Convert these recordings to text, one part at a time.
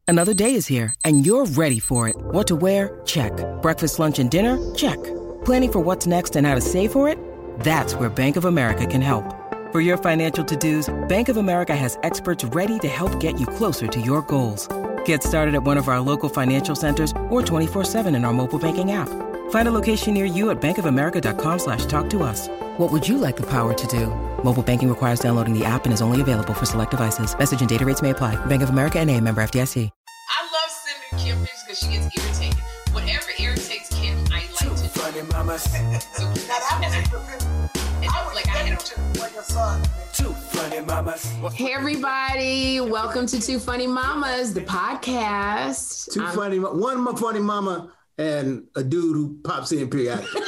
Another day is here, and you're ready for it. What to wear? Check. Breakfast, lunch, and dinner? Check. Planning for what's next and how to save for it? That's where Bank of America can help. For your financial to-dos, Bank of America has experts ready to help get you closer to your goals. Get started at one of our local financial centers or 24/7 in our mobile banking app. Find a location near you at bankofamerica.com/talktous. What would you like the power to do? Mobile banking requires downloading the app and is only available for select devices. Message and data rates may apply. Bank of America N.A., member FDIC. I love sending Kim pictures because she gets irritated. Whatever irritates Kim, I like to do. Funny mamas. So, Two funny mamas. Hey everybody, welcome to Two Funny Mamas, the podcast. One funny mama and a dude who pops in periodically.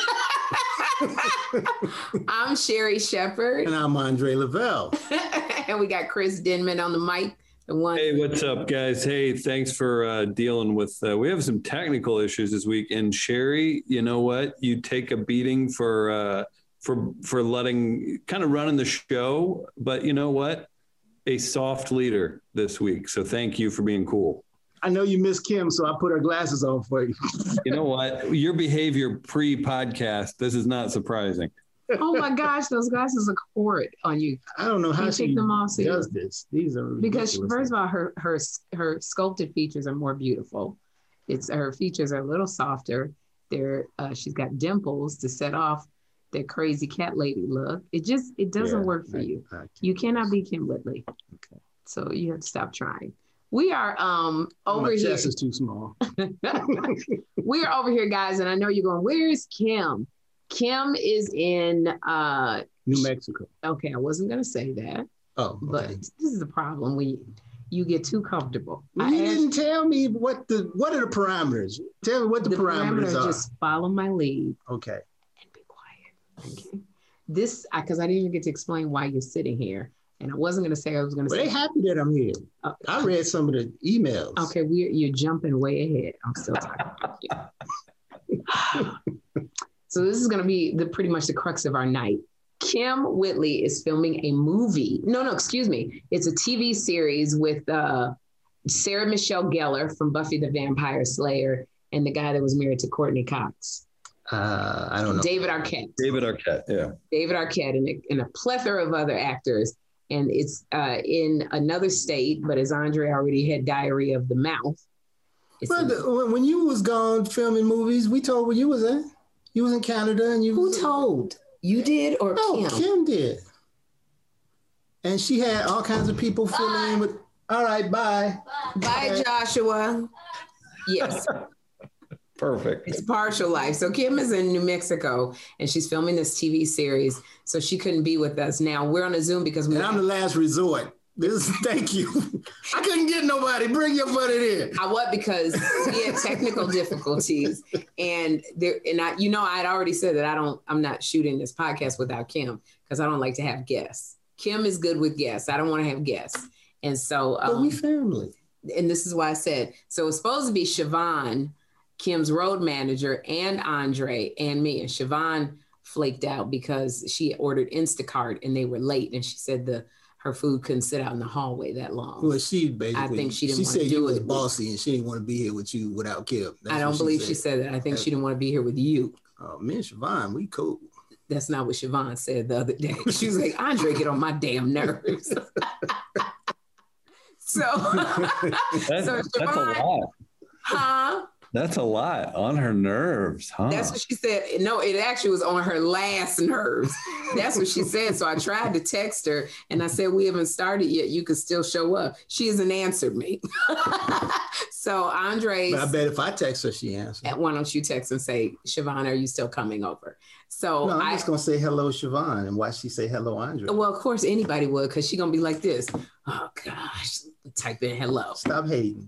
I'm Sherry Shepherd. And I'm Andre Lavelle. And we got Chris Denman on the mic. Hey, what's up, guys? Hey, thanks for dealing with. We have some technical issues this week, and Sherry, you know what? You take a beating for letting kind of running the show, but you know what? A soft leader this week. So thank you for being cool. I know you miss Kim, so I put her glasses on for you. You know what? Your behavior pre-podcast, this is not surprising. Oh my gosh, those glasses look horrid on you. I don't know how she them off, does this. These are ridiculous. Because first of all, her sculpted features are more beautiful. Her features are a little softer. She's got dimples to set off that crazy cat lady look. It doesn't work for you. You cannot be Kim Whitley. Okay. So you have to stop trying. We are over here. My chest is too small. We are over here, guys, and I know you're going, where is Kim? Kim is in New Mexico. Okay, I wasn't going to say that. Oh, okay. But this is the problem when you get too comfortable. You didn't tell me what are the parameters. Tell me what the parameters are. Just follow my lead. Okay. And be quiet. Okay. This, because I didn't even get to explain why you're sitting here. And I wasn't going to say I was going to say. They're happy that I'm here. I read some of the emails. Okay, you're jumping way ahead. I'm still talking about you. So this is going to be pretty much the crux of our night. Kim Whitley is filming a movie. No, excuse me. It's a TV series with Sarah Michelle Gellar from Buffy the Vampire Slayer and the guy that was married to Courtney Cox. I don't know. David Arquette. Yeah. David Arquette and a plethora of other actors. And it's in another state, but as Andre already had diarrhea of the mouth. When you was gone filming movies, we told where you was at. You was in Canada and you... Who told? You did or Kim? No, Kim did. And she had all kinds of people filling in with... All right, bye. Bye, Joshua. Yes. Perfect. It's partial life. So Kim is in New Mexico and she's filming this TV series. So she couldn't be with us. Now we're on a Zoom because I'm the last resort. Thank you. I couldn't get nobody. Bring your butt in here. Because we had technical difficulties and I'd already said that I'm not shooting this podcast without Kim because I don't like to have guests. Kim is good with guests. I don't want to have guests. And so, but we family. And this is why I said, so it's supposed to be Siobhan, Kim's road manager, and Andre and me. And Siobhan flaked out because she ordered Instacart and they were late. And she said her food couldn't sit out in the hallway that long. Well, she basically, I think she didn't want to do it. She said you was bossy and she didn't want to be here with you without Kim. I don't believe she said that. I think she didn't want to be here with you. Oh, me and Siobhan, we cool. That's not what Siobhan said the other day. She was like, Andre, get on my damn nerves. So that's a lot. Huh? That's a lot on her nerves, huh? That's what she said. No, it actually was on her last nerves. That's what she said. So I tried to text her and I said, we haven't started yet. You could still show up. She hasn't answered me. So Andre. But I bet if I text her, she answers. Why don't you text and say, Siobhan, are you still coming over? So no, I'm just going to say hello, Siobhan, and watch she say hello, Andre. Well, of course, anybody would because she's going to be like this. Oh, gosh. Type in hello. Stop hating.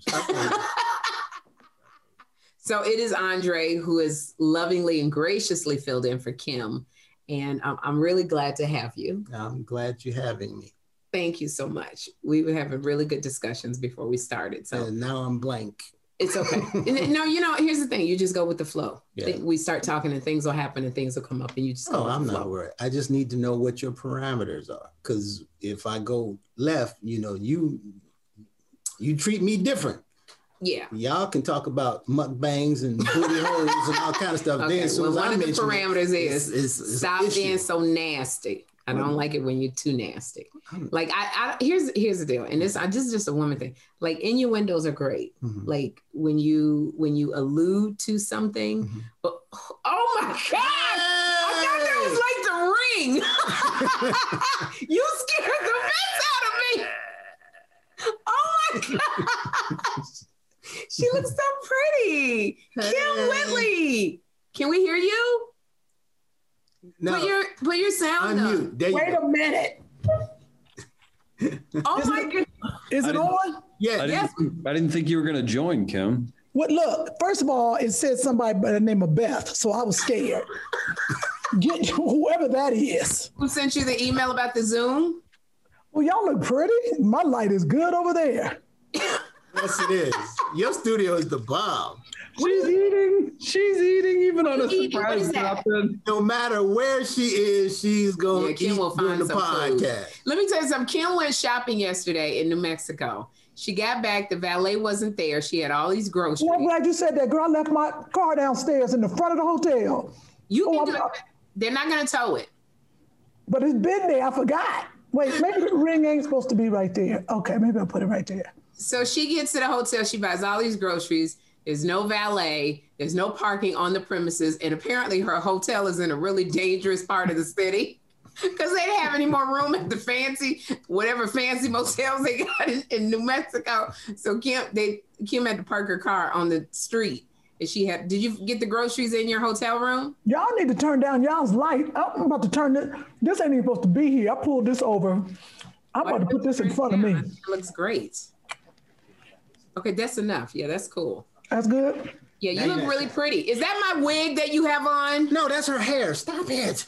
So it is Andre who is lovingly and graciously filled in for Kim. And I'm really glad to have you. I'm glad you're having me. Thank you so much. We were having really good discussions before we started. So and now I'm blank. It's okay. No, here's the thing. You just go with the flow. Yeah. We start talking and things will happen and things will come up and you just go with the flow. Not worried. I just need to know what your parameters are. Because if I go left, you treat me different. Yeah. Y'all can talk about mukbangs and booty holes and all kind of stuff. Okay. Then, so well, one of the parameters is stop being so nasty. I don't like it when you're too nasty. Like here's the deal, and this is just a woman thing. Like innuendos are great. Mm-hmm. Like when you allude to something. Mm-hmm. But oh my God! I thought that was like the ring. You scared the mess out of me. Oh my God! She looks so pretty. Hey. Kim Whitley. Can we hear you? No. Put your sound on. Wait a minute. Oh my goodness. Is it on? Yeah. I didn't think you were going to join, Kim. Well, look, first of all, it said somebody by the name of Beth, so I was scared. Get whoever that is. Who sent you the email about the Zoom? Well, y'all look pretty. My light is good over there. Yes, it is. Your studio is the bomb. She's eating even on a surprise drop-in. No matter where she is, she's going to keep doing the podcast. Food. Let me tell you something. Kim went shopping yesterday in New Mexico. She got back. The valet wasn't there. She had all these groceries. Well, I'm glad you said that, girl. I left my car downstairs in the front of the hotel. They're not going to tow it. But it's been there. I forgot. Wait, maybe the ring ain't supposed to be right there. Okay, maybe I'll put it right there. So she gets to the hotel. She buys all these groceries. There's no valet. There's no parking on the premises. And apparently her hotel is in a really dangerous part of the city because they didn't have any more room at the fancy motels they got in New Mexico. So Kim had to park her car on the street. And did you get the groceries in your hotel room? Y'all need to turn down y'all's light. I'm about to turn this. This ain't even supposed to be here. I pulled this over. I'm about to put this in front of me. It looks great. Okay, that's enough. Yeah, that's cool. That's good. Yeah, you look really pretty. Is that my wig that you have on? No, that's her hair. Stop it.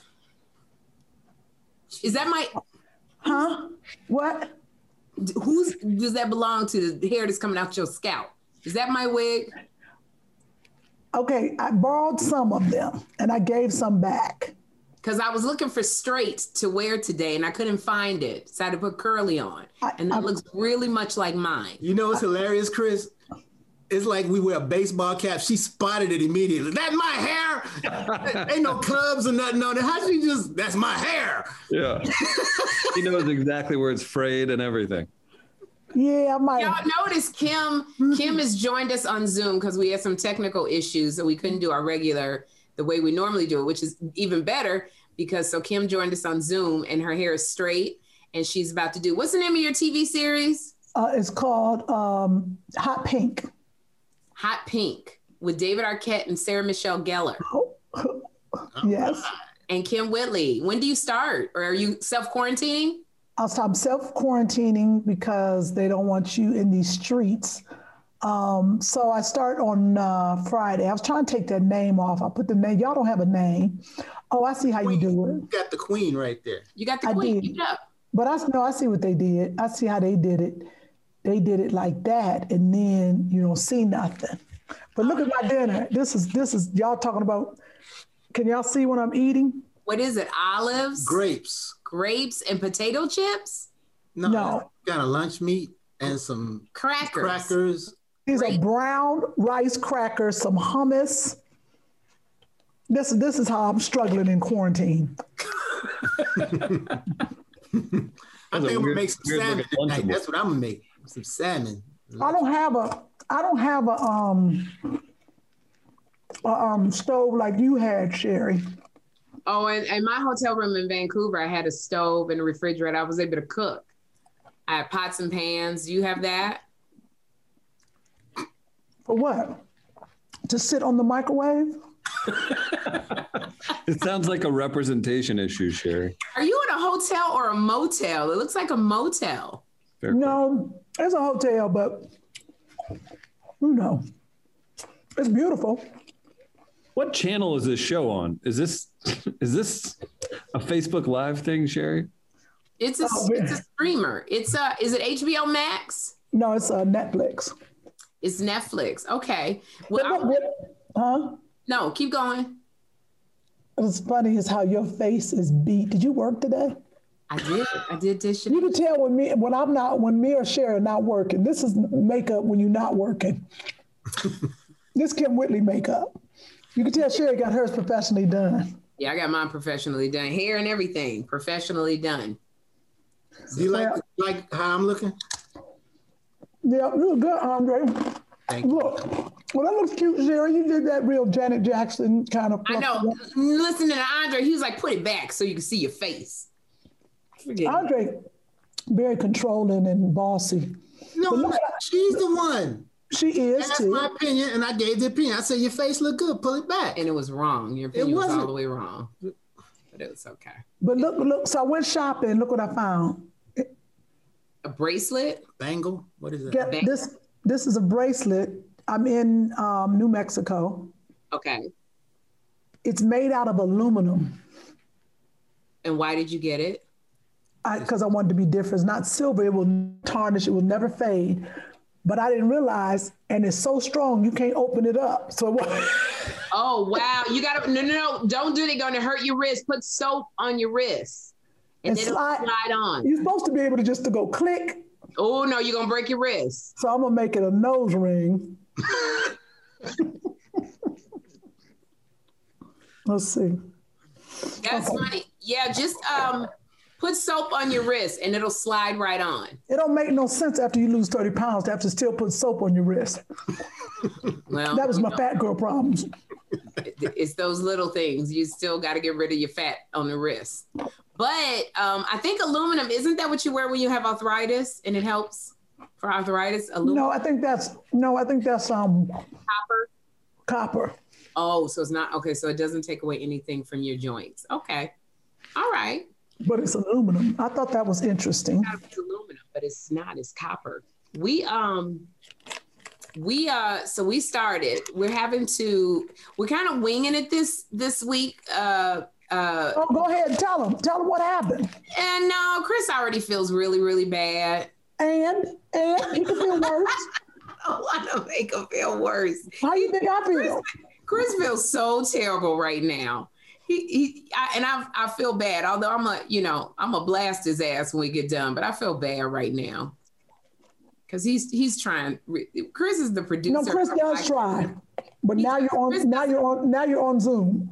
Is that my... Huh? What? Whose does that belong to, the hair that's coming out your scalp? Is that my wig? Okay, I borrowed some of them and I gave some back. Because I was looking for straight to wear today and I couldn't find it. So I had to put curly on. And that looks really much like mine. You know what's hilarious, Chris? It's like we wear a baseball cap. She spotted it immediately. That's my hair. Ain't no clubs or nothing on it. How she just, that's my hair. Yeah. She knows exactly where it's frayed and everything. Yeah, I might. Y'all notice Kim has joined us on Zoom because we had some technical issues and we couldn't do our regular, the way we normally do it, which is even better because Kim joined us on Zoom and her hair is straight and she's about to do, what's the name of your TV series? It's called Hot Pink. Hot Pink with David Arquette and Sarah Michelle Gellar. Yes. And Kim Whitley. When do you start? Or are you self-quarantining? I'm self-quarantining because they don't want you in these streets. So I start on Friday. I was trying to take that name off. I put the name. Y'all don't have a name. Oh, I see how you do it. You got the queen right there. You got the queen. Keep it up. But I see what they did. I see how they did it. They did it like that, and then you don't see nothing. But look at my dinner. This is y'all talking about. Can y'all see what I'm eating? What is it? Olives? Grapes and potato chips? No. Got a lunch meat and some crackers. These are brown rice crackers, some hummus. This is how I'm struggling in quarantine. I think I'm gonna make some salmon tonight. That's what I'm gonna make. Some salmon. I don't have a stove like you had, Sherry. Oh, and in my hotel room in Vancouver, I had a stove and a refrigerator. I was able to cook. I had pots and pans. Do you have that? For what? To sit on the microwave? It sounds like a representation issue, Sherry. Are you in a hotel or a motel? It looks like a motel. No, it's a hotel, but you know, it's beautiful. What channel is this show on? Is this a Facebook Live thing, Sherry? It's a streamer. Is it HBO Max? No, it's Netflix. It's Netflix. Okay. Well, No, keep going. What's funny is how your face is beat. Did you work today? I did dish. You can tell when me or Sherry are not working. This is makeup when you're not working. This Kim Whitley makeup. You can tell Sherry got hers professionally done. Yeah, I got mine professionally done. Hair and everything, professionally done. Do you like how I'm looking? Yeah, you look good, Andre. Thank you. Look, well, that looks cute, Sherry. You did that real Janet Jackson kind of. I know. Listening to Andre, he was like, put it back so you can see your face. Andre, very controlling and bossy. No, she's the one. She is, and that's my opinion, and I gave the opinion. I said, your face look good. Pull it back. And it was wrong. Your opinion was all the way wrong. But it was okay. But look. So I went shopping. Look what I found. A bracelet? Bangle? What is that? This is a bracelet. I'm in New Mexico. Okay. It's made out of aluminum. And why did you get it? Because I wanted to be different. It's not silver. It will tarnish. It will never fade. But I didn't realize, and it's so strong, you can't open it up. So oh, wow. You got to, no. Don't do it. They're going to hurt your wrist. Put soap on your wrist. And then it'll slide on. You're supposed to be able to just to go click. Oh, no, you're going to break your wrist. So I'm going to make it a nose ring. Let's see. That's funny. Yeah, just put soap on your wrist and it'll slide right on. It don't make no sense after you lose 30 pounds to have to still put soap on your wrist. Well, that was my fat girl problems. It's those little things. You still got to get rid of your fat on the wrist. But I think aluminum, isn't that what you wear when you have arthritis and it helps for arthritis? Aluminum? No, I think that's copper. Oh, so it's not, okay. So it doesn't take away anything from your joints. Okay. All right. But it's aluminum. I thought that was interesting. It's aluminum, but it's not, it's copper. So we started, we're kind of winging it this week. Go ahead and tell them what happened. And no, Chris already feels really, really bad. And he can feel worse. I don't want to make him feel worse. How you think I feel? Chris feels so terrible right now. I feel bad. Although I'm a blast his ass when we get done, but I feel bad right now because he's trying. Chris is the producer. No, Chris does try, but now you're on Zoom.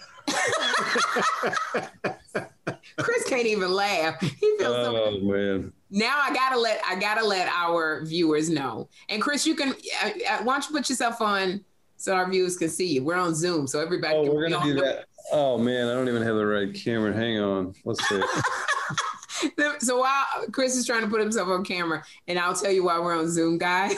Chris can't even laugh. He feels man. Now I gotta let our viewers know. And Chris, you can why don't you put yourself on so our viewers can see you. We're on Zoom, so everybody. Oh, we're gonna do that. Oh man, I don't even have the right camera. Hang on, let's see. So while Chris is trying to put himself on camera, and I'll tell you why we're on Zoom, guys.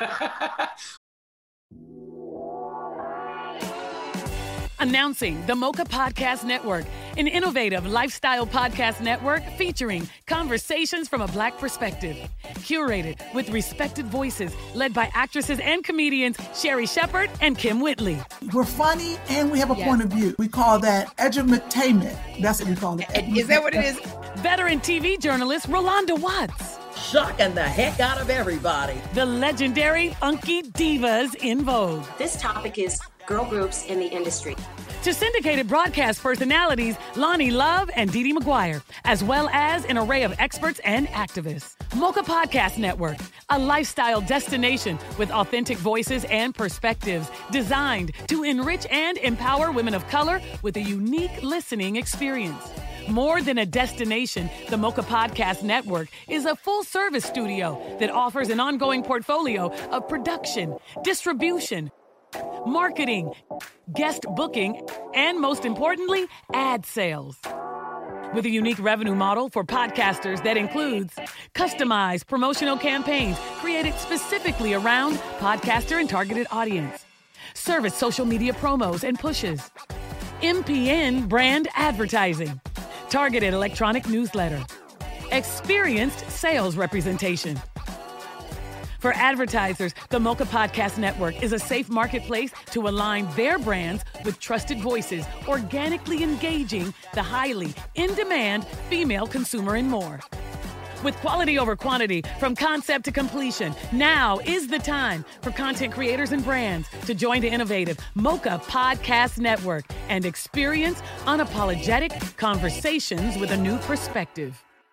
Announcing the Mocha Podcast Network, an innovative lifestyle podcast network featuring conversations from a Black perspective. Curated with respected voices, led by actresses and comedians Sherry Shepherd and Kim Whitley. We're funny and we have a point of view. We call that edutainment. That's what we call it. Is that what it is? Veteran TV journalist Rolanda Watts. Shocking the heck out of everybody. The legendary Funky Divas in Vogue. This topic is girl groups in the industry. To syndicated broadcast personalities Lonnie Love and Dee Dee McGuire, as well as an array of experts and activists. Mocha Podcast Network, a lifestyle destination with authentic voices and perspectives designed to enrich and empower women of color with a unique listening experience. More than a destination, the Mocha Podcast Network is a full-service studio that offers an ongoing portfolio of production, distribution, marketing, guest booking, and most importantly, ad sales. With a unique revenue model for podcasters that includes customized promotional campaigns created specifically around podcaster and targeted audience, service social media promos and pushes, MPN brand advertising, targeted electronic newsletter, experienced sales representation. For advertisers, the Mocha Podcast Network is a safe marketplace to align their brands with trusted voices, organically engaging the highly in-demand female consumer and more. With quality over quantity, from concept to completion, now is the time for content creators and brands to join the innovative Mocha Podcast Network and experience unapologetic conversations with a new perspective.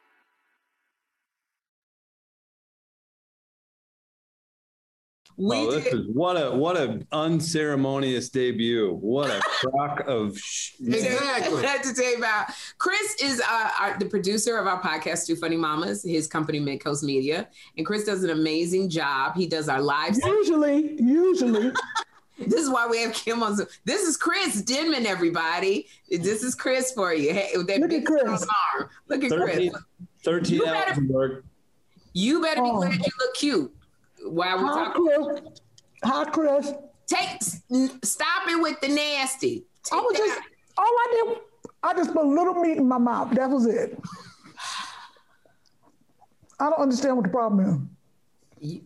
What a unceremonious debut. What a crock of exactly. I had to tell you about Chris is the producer of our podcast, Two Funny Mamas. His company, Midcoast Media, and Chris does an amazing job. He does our live. Usually. This is why we have Kim on Zoom. This is Chris Denman, everybody. This is Chris for you. Hey, look at Chris. Look at 13, Chris. 13 hours of work. You better be glad you look cute. While we're talking. Hi, Chris. Stop it with the nasty. I just put a little meat in my mouth. That was it. I don't understand what the problem is.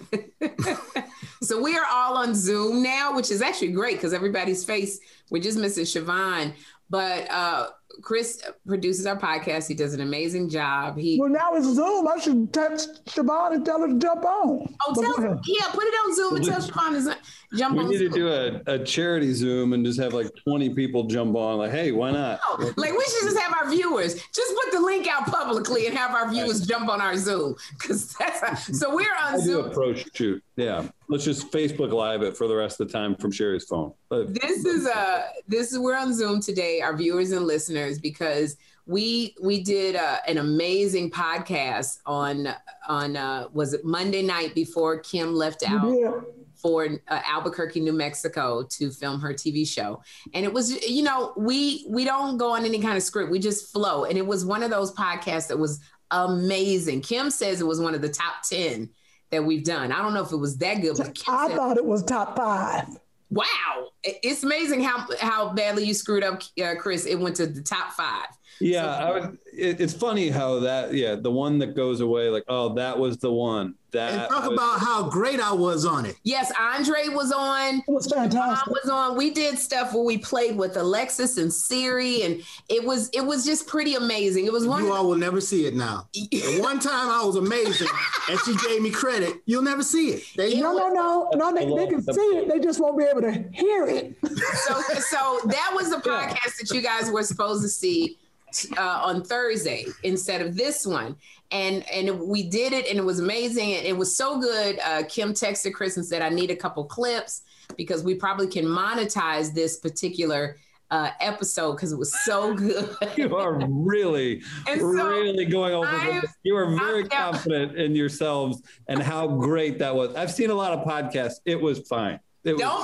So we are all on Zoom now, which is actually great because everybody's face. We're just missing Siobhan, but Chris produces our podcast. He does an amazing job. Well, now it's Zoom. I should text Siobhan and tell her to jump on. Oh, put it on Zoom and tell Siobhan to jump on. We need Zoom. to do a charity Zoom and just have like 20 people jump on. Like, hey, why not? No, like we should just have our viewers just put the link out publicly and have our viewers jump on our Zoom because so we're on Zoom. Approach shoot. Yeah, let's just Facebook Live it for the rest of the time from Sherry's phone. This is we're on Zoom today, our viewers and listeners, because we did an amazing podcast on was it Monday night before Kim left out for Albuquerque, New Mexico to film her TV show. And it was, we don't go on any kind of script. We just flow. And it was one of those podcasts that was amazing. Kim says it was one of the top 10 that we've done. I don't know if it was that good, but Kim I thought it was top 5. Wow. It's amazing how badly you screwed up, Chris. It went to the top 5. Yeah, it's funny how the one that goes away, like, oh, that was the one. And talk about how great I was on it. Yes, Andre was on. It was fantastic. Mom was on. We did stuff where we played with Alexis and Siri, and it was just pretty amazing. It was one. You all will never see it now. The one time I was amazing, and she gave me credit. You'll never see it. No. They can see it. They just won't be able to hear it. So that was the podcast that you guys were supposed to see on Thursday instead of this one. And we did it and it was amazing. And it was so good. Kim texted Chris and said, I need a couple clips because we probably can monetize this particular episode because it was so good. You are really going over this. You are very confident in yourselves and how great that was. I've seen a lot of podcasts. It was fine. Don't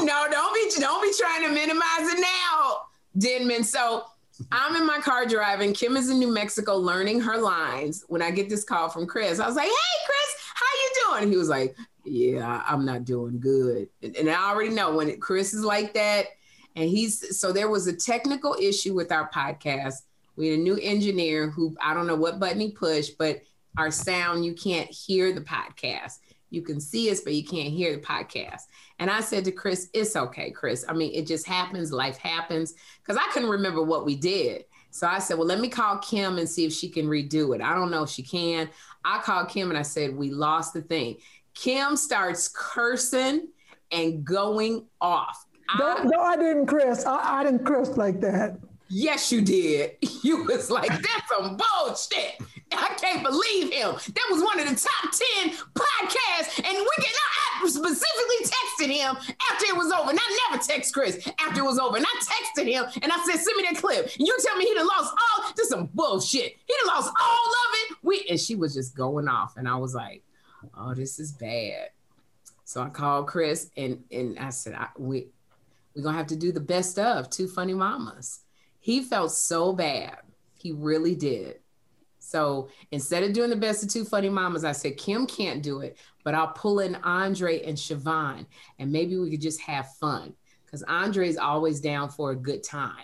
be trying to minimize it now, Denman. So I'm in my car driving. Kim is in New Mexico learning her lines. When I get this call from Chris, I was like, hey, Chris, how you doing? He was like, yeah, I'm not doing good. And I already know when Chris is like that. And so there was a technical issue with our podcast. We had a new engineer who, I don't know what button he pushed, but our sound, you can't hear the podcast. You can see us, but you can't hear the podcast. And I said to Chris, it's okay, Chris. I mean, it just happens. Life happens. Because I couldn't remember what we did. So I said, well, let me call Kim and see if she can redo it. I don't know if she can. I called Kim and I said, we lost the thing. Kim starts cursing and going off. No, I didn't, Chris. I didn't curse like that. Yes, you did. You was like, that's some bullshit. I can't believe him. That was one of the top 10 podcasts. And I specifically texted him after it was over. And I never text Chris after it was over. And I texted him and I said, send me that clip. And you tell me he done lost all, this is some bullshit. He done lost all of it. And she was just going off. And I was like, oh, this is bad. So I called Chris and I said, we're going to have to do the best of Two Funny Mamas. He felt so bad. He really did. So instead of doing the best of Two Funny Mamas, I said, Kim can't do it, but I'll pull in Andre and Siobhan, and maybe we could just have fun because Andre's always down for a good time.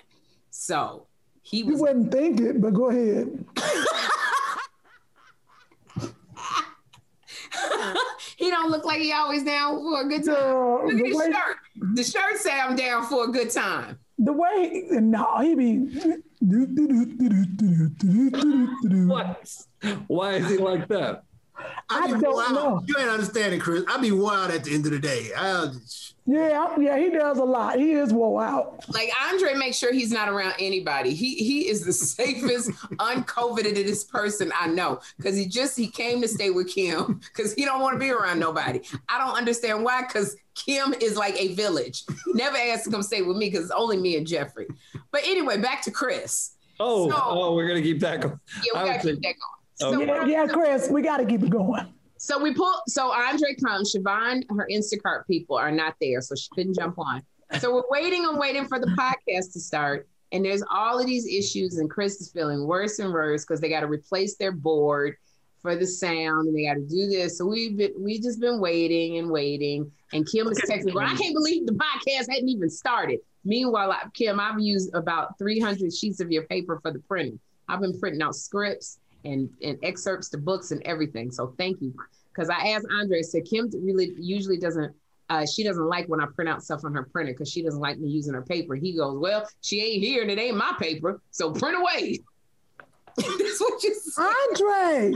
So he was. You wouldn't think it, but go ahead. He don't look like he always down for a good time. Look at his shirt. The shirt say I'm down for a good time. The way, no, he be. What? Why is he like that? I be don't wild. know. You ain't understanding, Chris. I be wild at the end of the day. Yeah, he does a lot. He is wore out. Like Andre makes sure he's not around anybody. He is the safest, uncovidedest person I know because he came to stay with Kim because he don't want to be around nobody. I don't understand why because Kim is like a village. He never asked to come stay with me because it's only me and Jeffrey. But anyway, back to Chris. We're gonna keep that going. Yeah, we gotta keep that going. So, Chris, we got to keep it going. So Andre comes, Siobhan, her Instacart people are not there, so she couldn't jump on. So we're waiting for the podcast to start. And there's all of these issues and Chris is feeling worse and worse because they got to replace their board for the sound and they got to do this. So we just been waiting. And Kim is texting, well, I can't believe the podcast hadn't even started. Meanwhile, Kim, I've used about 300 sheets of your paper for the printing. I've been printing out scripts and excerpts to books and everything. So thank you. Because I asked Andre, I said, Kim really usually doesn't, she doesn't like when I print out stuff on her printer because she doesn't like me using her paper. He goes, well, she ain't here and it ain't my paper, so print away. That's what you said. Andre!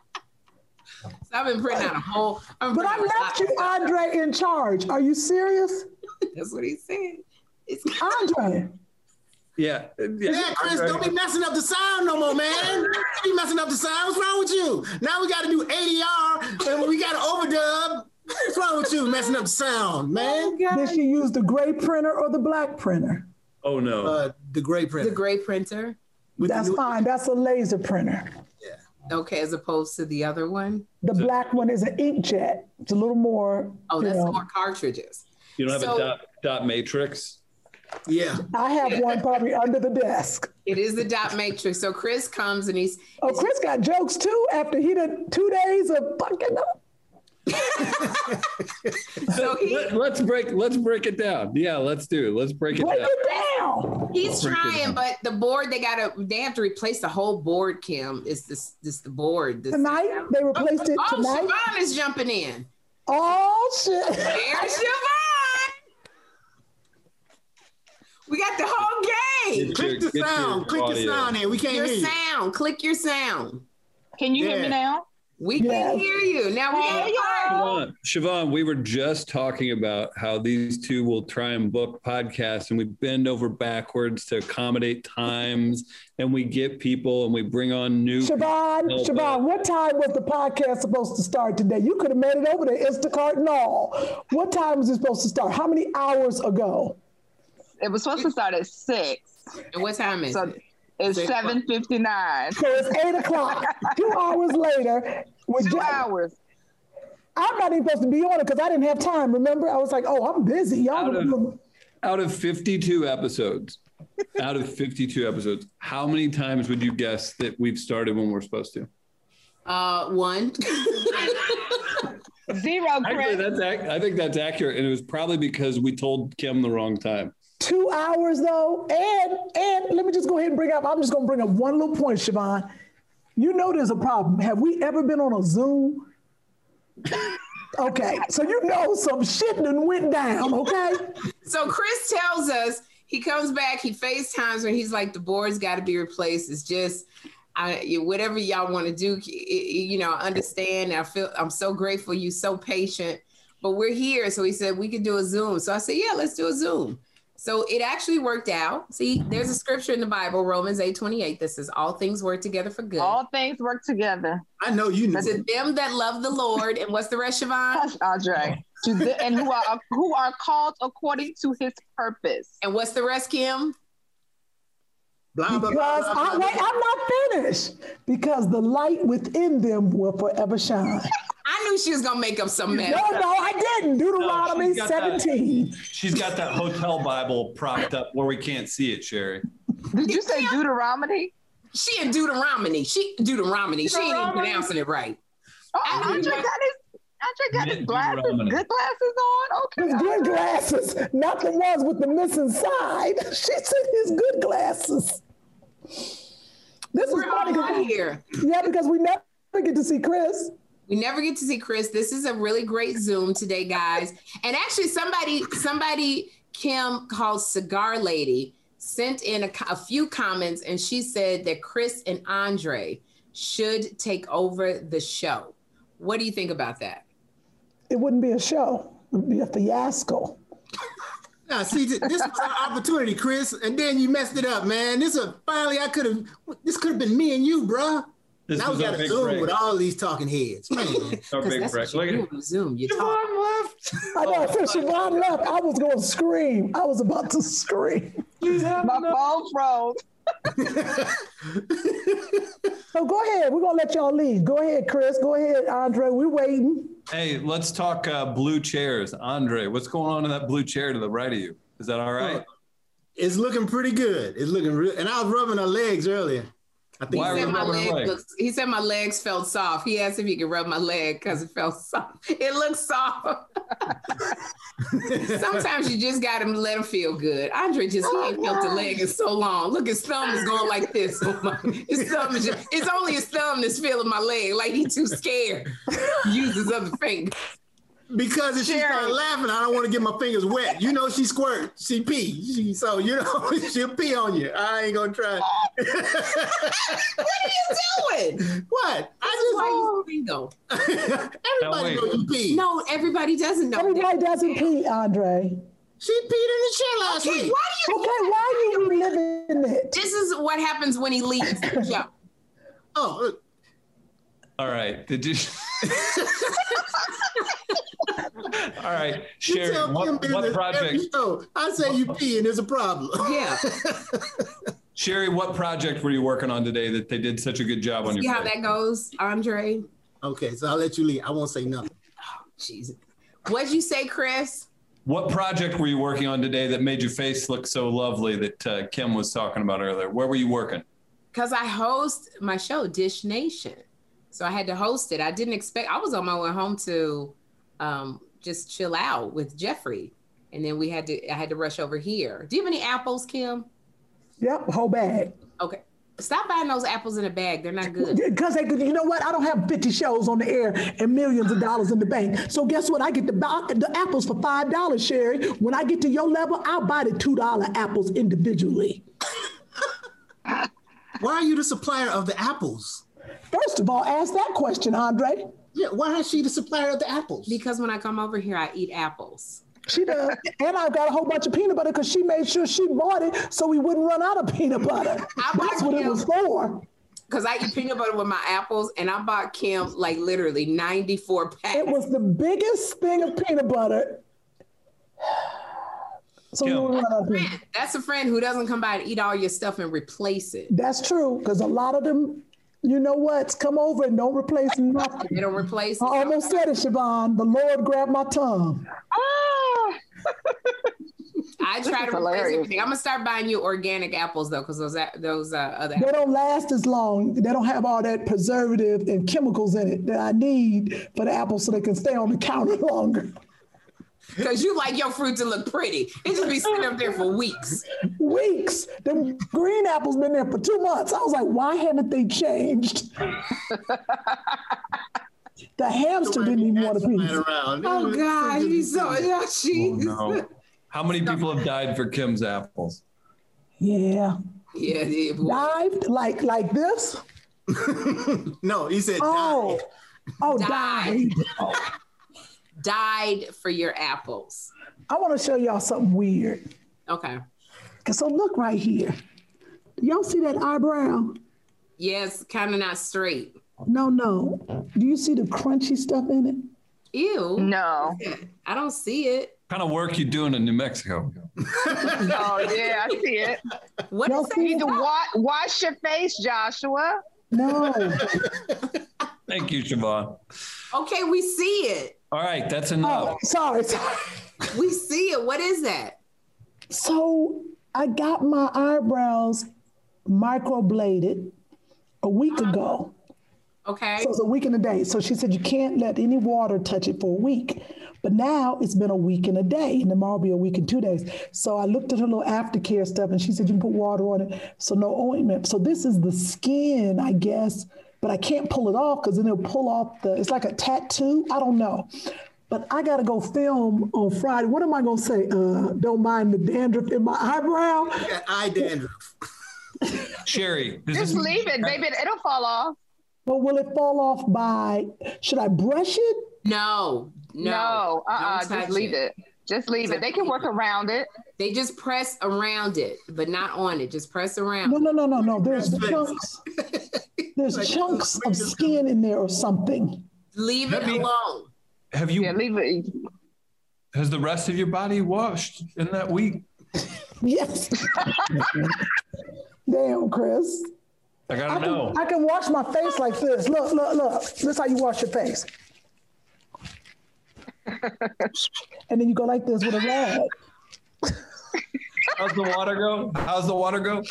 So I've been printing out a whole. But I left you, Andre, in charge. Are you serious? That's what he said. It's Andre. Yeah, Chris, don't be messing up the sound no more, man. Don't be messing up the sound. What's wrong with you? Now we got to do ADR and we got to overdub. What's wrong with you messing up the sound, man? Did she use the gray printer or the black printer? Oh, no. The gray printer. The gray printer? That's fine. That's a laser printer. Yeah. Okay, as opposed to the other one? The black one is an inkjet. It's a little more. Oh, that's more cartridges. You don't have a dot matrix? Yeah. I have one probably under the desk. It is the dot matrix. So Chris comes and Chris got jokes too after he did 2 days of fucking up. So let's break it down. Yeah, let's do it. Let's break it down. He's trying, but the board they have to replace the whole board. Kim, is this the board tonight? They replaced it tonight. Siobhan is jumping in. Oh shit! There's Siobhan. We got the whole game. Click the sound in. We can't hear you. Sound. Click your sound. Can you hear me now? We can hear you. Now we can Siobhan, we were just talking about how these two will try and book podcasts and we bend over backwards to accommodate times and we get people and we bring on new Siobhan, what time was the podcast supposed to start today? You could have made it over to Instacart and all. What time was it supposed to start? How many hours ago? It was supposed to start at 6. And what time is it? It's 7:59. So it's 8 o'clock. 2 hours later. 2 hours. I'm not even supposed to be on it because I didn't have time. Remember? I was like, oh, I'm busy. Out of 52 episodes, how many times would you guess that we've started when we're supposed to? 1. 0, Chris. Actually, I think that's accurate. And it was probably because we told Kim the wrong time. 2 hours though. And let me just go ahead and I'm just going to bring up one little point, Siobhan. You know there's a problem. Have we ever been on a Zoom? Okay, so you know some shit done went down, okay? So Chris tells us, he comes back, he FaceTimes when he's like, the board's got to be replaced. It's just, whatever y'all want to do, I understand. I'm so grateful. You're so patient, but we're here. So he said, we could do a Zoom. So I said, yeah, let's do a Zoom. So it actually worked out. See, there's a scripture in the Bible, Romans 8:28, that says all things work together for good. All things work together. I know you know. To them that love the Lord. And what's the rest, Siobhan? Andre. And who are called according to his purpose. And what's the rest, Kim? I'm not finished. Because the light within them will forever shine. I knew she was going to make up some mess. No, I didn't. Deuteronomy 17. She's got that hotel Bible propped up where we can't see it, Sherry. Did you say Deuteronomy? She in Deuteronomy. She ain't even pronouncing it right. Oh, Andre got his glasses. Good glasses on? Okay. His good glasses. Not the ones with the missing side. She said his good glasses. This is funny here. Yeah, because we never get to see Chris. We never get to see Chris. This is a really great Zoom today, guys. And actually somebody Kim called Cigar Lady sent in a few comments and she said that Chris and Andre should take over the show. What do you think about that? It wouldn't be a show. It would be a fiasco. Now, see, this was our opportunity, Chris, and then you messed it up, man. This could have been me and you, bruh. Now we got to Zoom with all these talking heads, man. Our big break. Look at Zoom. You talk. left. I know. Since Siobhan left, I was going to scream. I was about to scream. My phone froze. So go ahead. We're going to let y'all lead. Go ahead, Chris. Go ahead, Andre. We're waiting. Hey, let's talk blue chairs. Andre, what's going on in that blue chair to the right of you? Is that all right? It's looking pretty good. It's looking real. And I was rubbing her legs earlier. I think he said my legs felt soft. He asked if he could rub my leg because it felt soft. It looks soft. Sometimes you just got to let him feel good. Andre he ain't felt the leg in so long. Look, his thumb is going like this. His thumb is it's only his thumb that's feeling my leg. Like he's too scared. Use his other finger. Because if she starts laughing, I don't want to get my fingers wet. You know she squirt, she pee. So, she'll pee on you. I ain't going to try. What are you doing? What? Everybody knows you pee. No, everybody doesn't know. Everybody doesn't pee, Andre. She peed in the chair last week. Why are you reliving it? This is what happens when he leaves the show. Oh. All right. Did you... All right, Sherry, what project? I say you pee and there's a problem. Yeah. Sherry, what project were you working on today that they did such a good job on your face? See how that goes, Andre? Okay, so I'll let you lead. I won't say nothing. Oh, Jesus. What'd you say, Chris? What project were you working on today that made your face look so lovely that Kim was talking about earlier? Where were you working? Because I host my show, Dish Nation. So I had to host it. I didn't expect, I was on my way home to just chill out with Jeffrey. And then I had to rush over here. Do you have any apples, Kim? Yep, whole bag. Okay. Stop buying those apples in a bag. They're not good. Because you know what? I don't have 50 shows on the air and millions of dollars in the bank. So guess what? I get the apples for $5, Sherry. When I get to your level, I'll buy the $2 apples individually. Why are you the supplier of the apples? First of all, ask that question, Andre. Yeah, why is she the supplier of the apples? Because when I come over here, I eat apples. She does. And I've got a whole bunch of peanut butter because she made sure she bought it so we wouldn't run out of peanut butter. That's what it was for. Because I eat peanut butter with my apples, and I bought Kim like literally 94 packs. It was the biggest thing of peanut butter. So that's a friend who doesn't come by and eat all your stuff and replace it. That's true, because a lot of them, you know what? Come over and don't replace nothing. They don't replace it. I almost said it, Siobhan. The Lord grabbed my tongue. I try to replace everything. I'm gonna start buying you organic apples though, because those other they don't last as long. They don't have all that preservative and chemicals in it that I need for the apples so they can stay on the counter longer. Because you like your fruit to look pretty. It just be sitting up there for weeks. Weeks. The green apples been there for 2 months. I was like, why haven't they changed? The hamster didn't even want to be. Oh God, he's so cheese. Oh, no. How many people have died for Kim's apples? Yeah. Yeah. Dived like this? No, he said died. Oh, died. Died for your apples. I want to show y'all something weird. Okay. So look right here. Y'all see that eyebrow? Yes, kind of not straight. No. Do you see the crunchy stuff in it? Ew. No. I don't see it. What kind of work you doing in New Mexico? Oh, yeah, I see it. What is that? You need to wash your face, Joshua. No. Thank you, Siobhan. Okay, we see it. All right, that's enough. Oh, sorry. We see it. What is that? So I got my eyebrows microbladed a week ago. Okay. So it's a week and a day. So she said you can't let any water touch it for a week. But now it's been a week and a day, and tomorrow will be a week and 2 days. So I looked at her little aftercare stuff, and she said you can put water on it, so no ointment. So this is the skin, I guess, but I can't pull it off because then it'll pull off it's like a tattoo. I don't know. But I got to go film on Friday. What am I going to say? Don't mind the dandruff in my eyebrow. Eye dandruff. Sherry. Just leave it, baby. It'll fall off. But will it fall off by, should I brush it? No. Just leave it. Just leave it. They can work around it. They just press around it, but not on it. Just press around. No. There's chunks. There's chunks of skin in there or something. Leave it alone. Have you? Yeah, leave it. Has the rest of your body washed in that week? Yes. Damn, Chris. I gotta know. I can wash my face like this. Look. This is how you wash your face. And then you go like this with a rag. How's the water go?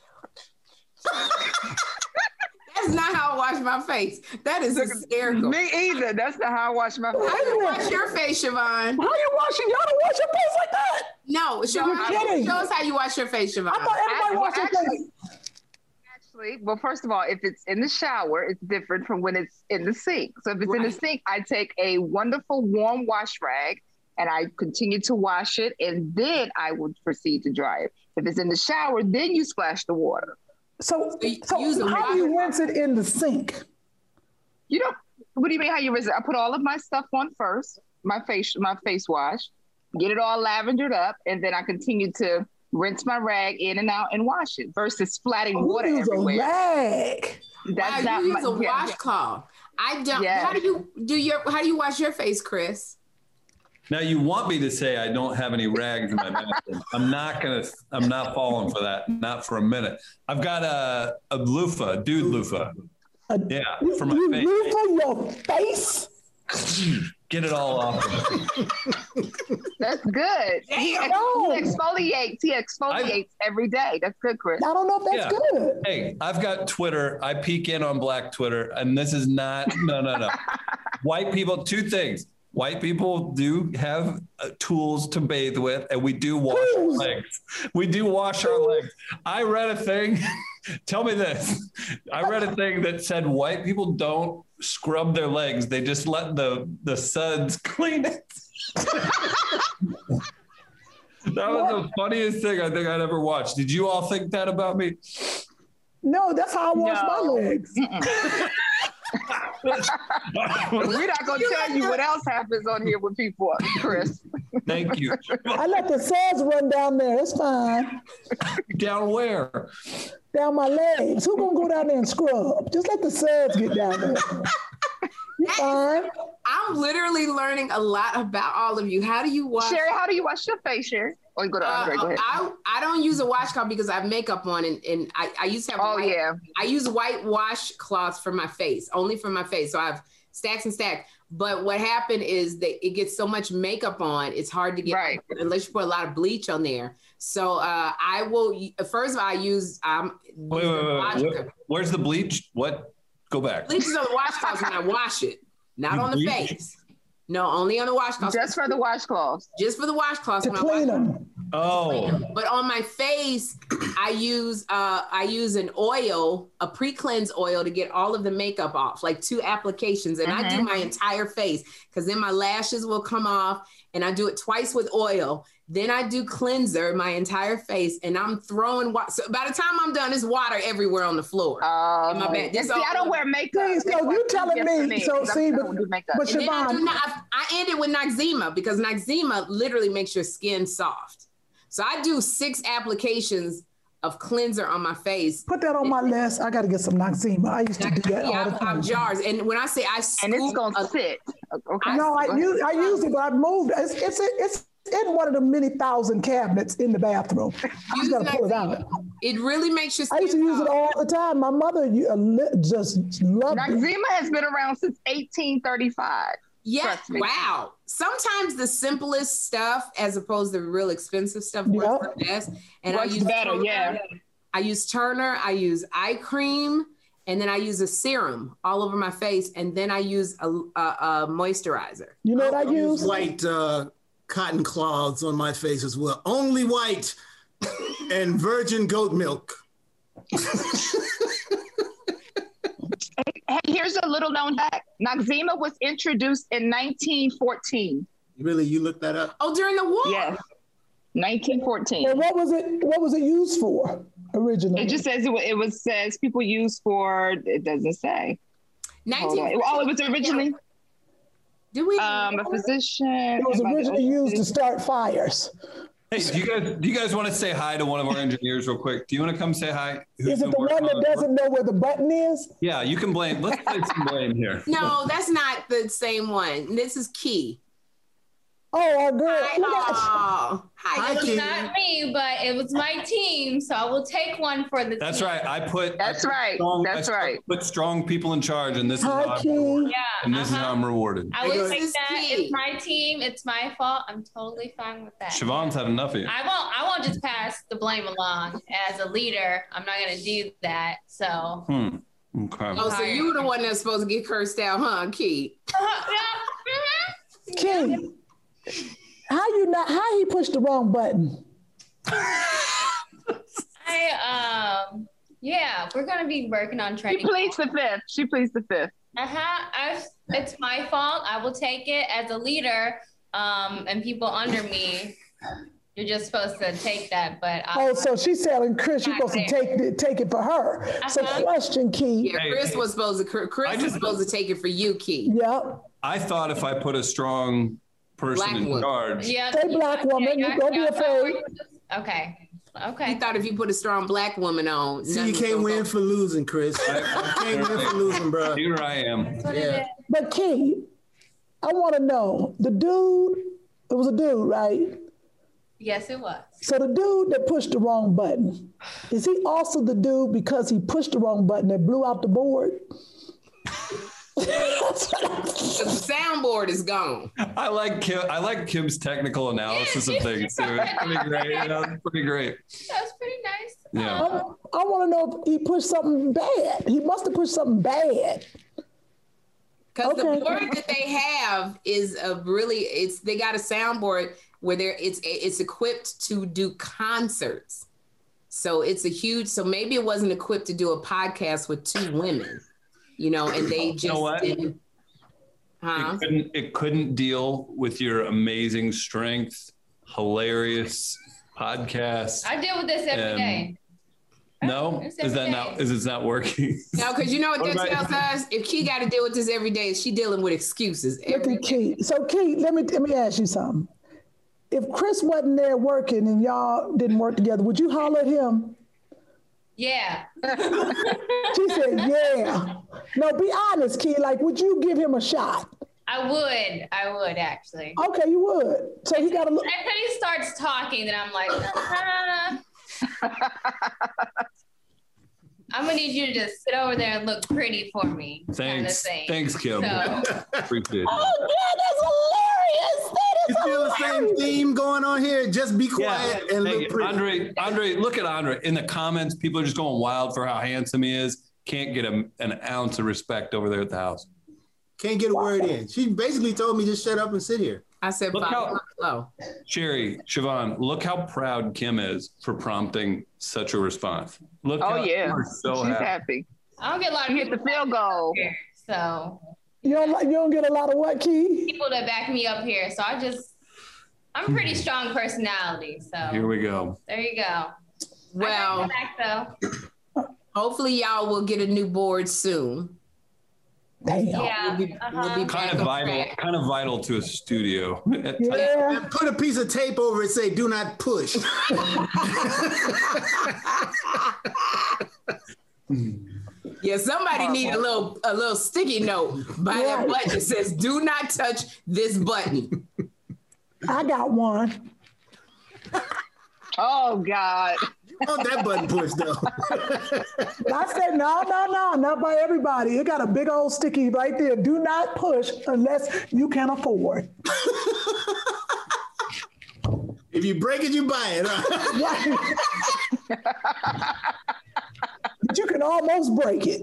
That's not how I wash my face. That is hysterical. Me either. That's not how I wash my face. How you wash your face, Siobhan? How you washing? Y'all don't wash your face like that. No, Siobhan, show us how you wash your face, Siobhan. I thought everybody washed their face. Actually, well, first of all, if it's in the shower, it's different from when it's in the sink. So if it's in the sink, I take a wonderful warm wash rag and I continue to wash it, and then I would proceed to dry it. If it's in the shower, then you splash the water. So how do you rinse it in the sink? You don't. What do you mean? How you rinse it? I put all of my stuff on first, my face wash, get it all lavendered up, and then I continue to rinse my rag in and out and wash it versus splatting water everywhere. A rag. That's not you use a washcloth. I don't. Yeah. How do you wash your face, Chris? Now you want me to say I don't have any rags in my bathroom. I'm not falling for that. Not for a minute. I've got a loofah, dude loofah. For my face. Loofah your face? Get it all off. That's good. He exfoliates every day. That's good, Chris. I don't know if that's good. Hey, I've got Twitter. I peek in on Black Twitter, and this is not, no. White people, two things. White people do have tools to bathe with, and we do wash our legs. We do wash our legs. I read a thing. Tell me this. I read a thing that said white people don't scrub their legs. They just let the suds clean it. That was the funniest thing I think I'd ever watched. Did you all think that about me? No, that's how I wash my legs. We're not going to tell you what else happens on here with people, Chris. Thank you. I let the suds run down there. It's fine. Down where? Down my legs. Who's going to go down there and scrub? Just let the suds get down there. You're fine. I'm literally learning a lot about all of you. How do you wash? Sherry, how do you wash your face, Sherry? Or you go to Andre, go ahead. I don't use a washcloth because I have makeup on, and I used to have I use white washcloths for my face, only for my face. So I have stacks and stacks. But what happened is that it gets so much makeup on, it's hard to get unless you put a lot of bleach on there. So I will first of all I use wait. Where's the bleach? What? Go back. Bleach is on the washcloth when I wash it, not on the face. No, only on the washcloth. Just for the washcloths. Just for the washcloths. To clean them. Oh. But on my face, I use an oil, a pre-cleanse oil to get all of the makeup off, like 2 applications. And I do my entire face because then my lashes will come off, and I do it twice with oil. Then I do cleanser, my entire face, and I'm throwing water. So by the time I'm done, there's water everywhere on the floor. In my bed. See, I don't wear makeup. So you telling me, but Siobhan. I end it with Noxzema because Noxzema literally makes your skin soft. So I do 6 applications of cleanser on my face. Put that on my list. I got to get some Noxzema. I used to do that all the time. I have jars. And when I say I scoop... And it's going to sit. Okay. No, I use it, but I've moved. It's in one of the many thousand cabinets in the bathroom. I just got to pull it out. It really makes your skin I used to use it all the time. My mother just loved it. Noxzema has been around since 1835. Yeah, wow. Sometimes the simplest stuff, as opposed to the real expensive stuff, works the best. And I use better, I use Turner, I use eye cream, and then I use a serum all over my face, and then I use a moisturizer. You know what I use? White cotton cloths on my face as well. Only white and virgin goat milk. Hey, here's a little known fact. Noxzema was introduced in 1914. Really? You looked that up? Oh, during the war? Yes. 1914. And what was it used for originally? It just says it says people use for, it doesn't say. Oh, it was originally. Do we? A physician. It was originally used to start fires. Hey, do you guys want to say hi to one of our engineers real quick? Do you want to come say hi? Is it the one that doesn't know where the button is? Yeah, you can blame. Let's play some blame here. No, that's not the same one. This is Key. Oh, our girl. Hi, It was not me, but it was my team, so I will take one for the team. That's right. I put strong people in charge, and this is how I'm rewarded. And this is how I'm rewarded. I will take that. It's my team. It's my fault. I'm totally fine with that. Siobhan's had enough of you. I won't just pass the blame along. As a leader, I'm not going to do that. So. Okay. Oh, so you were the one that's supposed to get cursed out, huh, Key? Key. How he pushed the wrong button? We're gonna be working on training. She pleads the fifth. It's my fault. I will take it as a leader. And people under me, you're just supposed to take that. But so she's telling Chris you're supposed to take it for her. So question, Key. Yeah, Chris was supposed to take it for you, Key. Yep. I thought if I put a strong person in charge. Yeah. Say black woman. Don't be afraid. Okay. He thought if you put a strong black woman on. See, you can't win for losing, Chris. I can't win for losing, bro. Here I am. Yeah. But Key, I want to know, the dude, it was a dude, right? Yes, it was. So the dude that pushed the wrong button, is he also the dude because he pushed the wrong button that blew out the board? The soundboard is gone. I like Kim's technical analysis of things too. It's pretty great. That's pretty great. That was pretty nice. Yeah. I want to know if he pushed something bad. He must have pushed something bad. Because the board that they have is they got a soundboard where it's equipped to do concerts. So it's so maybe it wasn't equipped to do a podcast with two women. And they just didn't. It couldn't deal with your amazing strength, hilarious podcast. I deal with this every day. No, is it not working? No, because you know what that tells us? If Key got to deal with this every day, she dealing with excuses every day. Key. So Key, let me ask you something. If Chris wasn't there working and y'all didn't work together, would you holler at him? Yeah. She said, yeah. No, be honest, Key. Like, would you give him a shot? I would actually. Okay, you would. So he got to look. After he starts talking, then I'm like, I'm gonna need you to just sit over there and look pretty for me. Thanks, Kim. Appreciate it. Oh, yeah, that's hilarious. You feel the same theme going on here? Just be quiet and look pretty. Andre, look at Andre. In the comments, people are just going wild for how handsome he is. Can't get an ounce of respect over there at the house. Can't get a word in. She basically told me just shut up and sit here. I said, Sherry, Siobhan, look how proud Kim is for prompting such a response. Look she's happy. I don't get a lot of get the field goal. Here, so you don't get a lot of what, Key? People that back me up here. So I'm a pretty strong personality. So here we go. There you go. Well, hopefully y'all will get a new board soon. Damn. Yeah. We'll be kind of vital to a studio. Yeah. And put a piece of tape over it, say, do not push. Yeah, somebody need a little sticky note by that button that says, do not touch this button. I got one. Oh, God. On that button push though. I said no, not by everybody. It got a big old sticky right there. Do not push unless you can afford. If you break it, you buy it. Huh? But you can almost break it.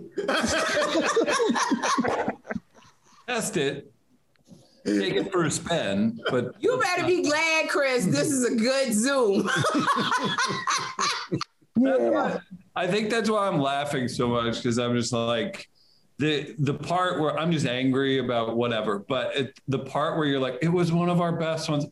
Test it. Take it for a spin, but you better be glad, Chris. This is a good Zoom. Yeah, I think that's why I'm laughing so much, because I'm just like the part where I'm just angry about whatever, but the part where you're like, it was one of our best ones.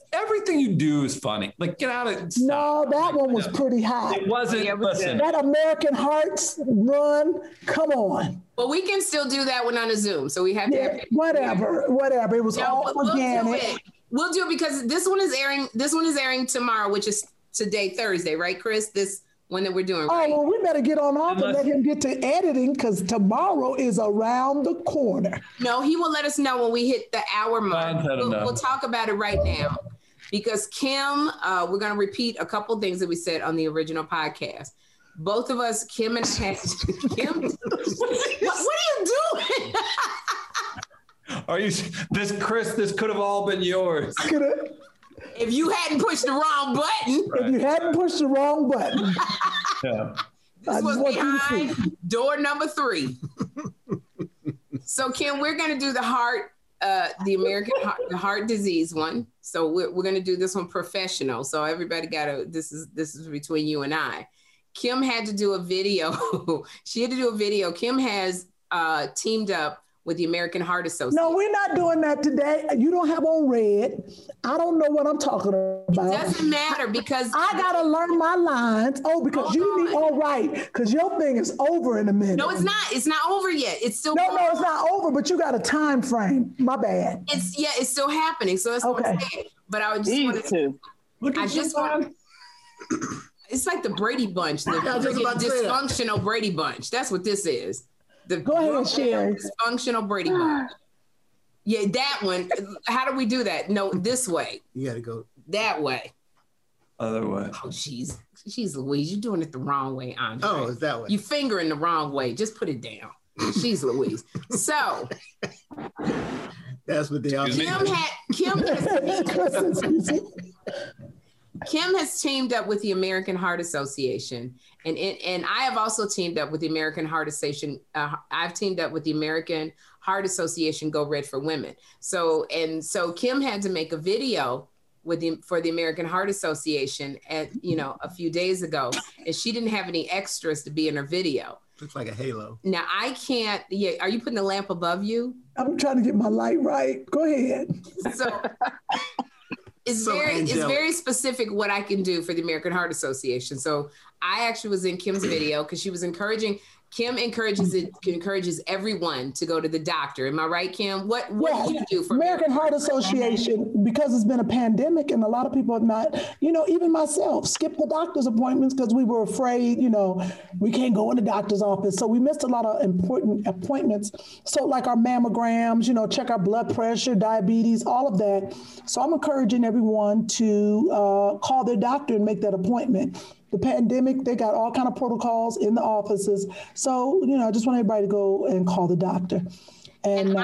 everything you do is funny. Like, get out of. No, that one was pretty hot. It wasn't. Listen, that American Hearts run. Come on. Well, we can still do that one on a Zoom. So we have to. Have whatever. It was all organic. We'll do it because this one is airing tomorrow, which is today, Thursday, right, Chris? This one that we're doing, right? Oh, well, we better get on off and let him get to editing because tomorrow is around the corner. No, he will let us know when we hit the hour mark. We'll talk about it right now because Kim, we're going to repeat a couple things that we said on the original podcast. Both of us, Kim and Kim, what are you doing? Are you Chris? This could have all been yours. If you hadn't pushed the wrong button. If you hadn't pushed the wrong button. Yeah. This was behind door number 3. So Kim, we're going to do the heart, the American heart disease one. So we're going to do this one professional. So everybody this is between you and I. Kim had to do a video. She had to do a video. Kim has teamed up with the American Heart Association. No, we're not doing that today. You don't have on red. I don't know what I'm talking about. It doesn't matter because I gotta learn my lines. Oh, because you need all right. Because your thing is over in a minute. No, it's not. It's not over yet. It's still No, it's not over, but you got a time frame. My bad. It's still happening. So that's what I'm saying. But I would just want it's like the Brady Bunch, the dysfunctional Brady Bunch. That's what this is. Go ahead, Sherry. Dysfunctional Brady Bunch. Yeah, that one. How do we do that? No, this way. You got to go that way. Other way. Oh, jeez, Louise. You're doing it the wrong way, Andre. Oh, it's that way. You fingering the wrong way. Just put it down. She's Louise. So that's what they are. Kim has teamed up with the American Heart Association, and I have also teamed up with the American Heart Association. I've teamed up with the American Heart Association Go Red for Women. So Kim had to make a video for the American Heart Association a few days ago, and she didn't have any extras to be in her video. Looks like a halo. Now I can't. Yeah, are you putting the lamp above you? I'm trying to get my light right. Go ahead. So. It's very specific what I can do for the American Heart Association. So I actually was in Kim's video because she was encouraging. Kim encourages everyone to go to the doctor. Am I right, Kim? What do you do for American Heart Association? Because it's been a pandemic and a lot of people have not, even myself, skipped the doctor's appointments because we were afraid, we can't go in the doctor's office. So we missed a lot of important appointments. So like our mammograms, check our blood pressure, diabetes, all of that. So I'm encouraging everyone to call their doctor and make that appointment. The pandemic, they got all kind of protocols in the offices. So, I just want everybody to go and call the doctor. And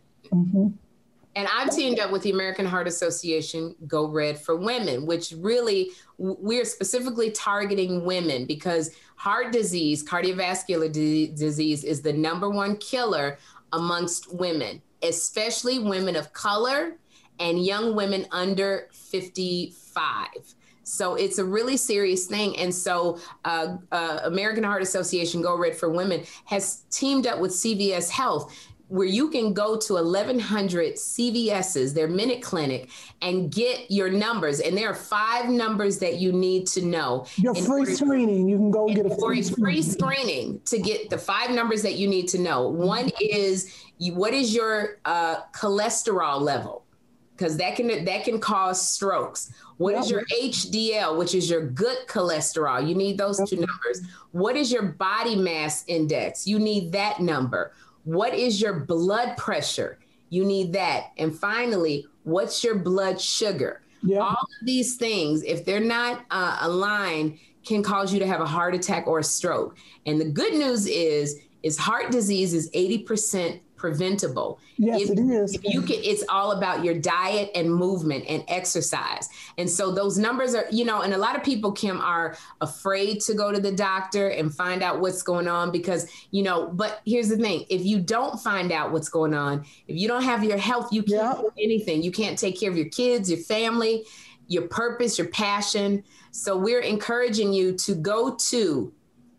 I've teamed up with the American Heart Association Go Red for Women, which really, we're specifically targeting women because heart disease, cardiovascular disease is the #1 killer amongst women, especially women of color and young women under 55. So it's a really serious thing. And so American Heart Association Go Red for Women has teamed up with CVS Health, where you can go to 1,100 CVS's, their Minute Clinic, and get your numbers. And there are 5 numbers that you need to know. Your free screening. You can go get a free screening to get the 5 numbers that you need to know. One is, what is your cholesterol level? Because that can cause strokes. What is your HDL, which is your good cholesterol? You need those 2 numbers. What is your body mass index? You need that number. What is your blood pressure? You need that. And finally, what's your blood sugar? Yep. All of these things, if they're not aligned, can cause you to have a heart attack or a stroke. And the good news is heart disease is 80% preventable. Yes, it is. It's all about your diet and movement and exercise. And so those numbers are, and a lot of people, Kim, are afraid to go to the doctor and find out what's going on because, but here's the thing. If you don't find out what's going on, if you don't have your health, you can't do anything. You can't take care of your kids, your family, your purpose, your passion. So we're encouraging you to go to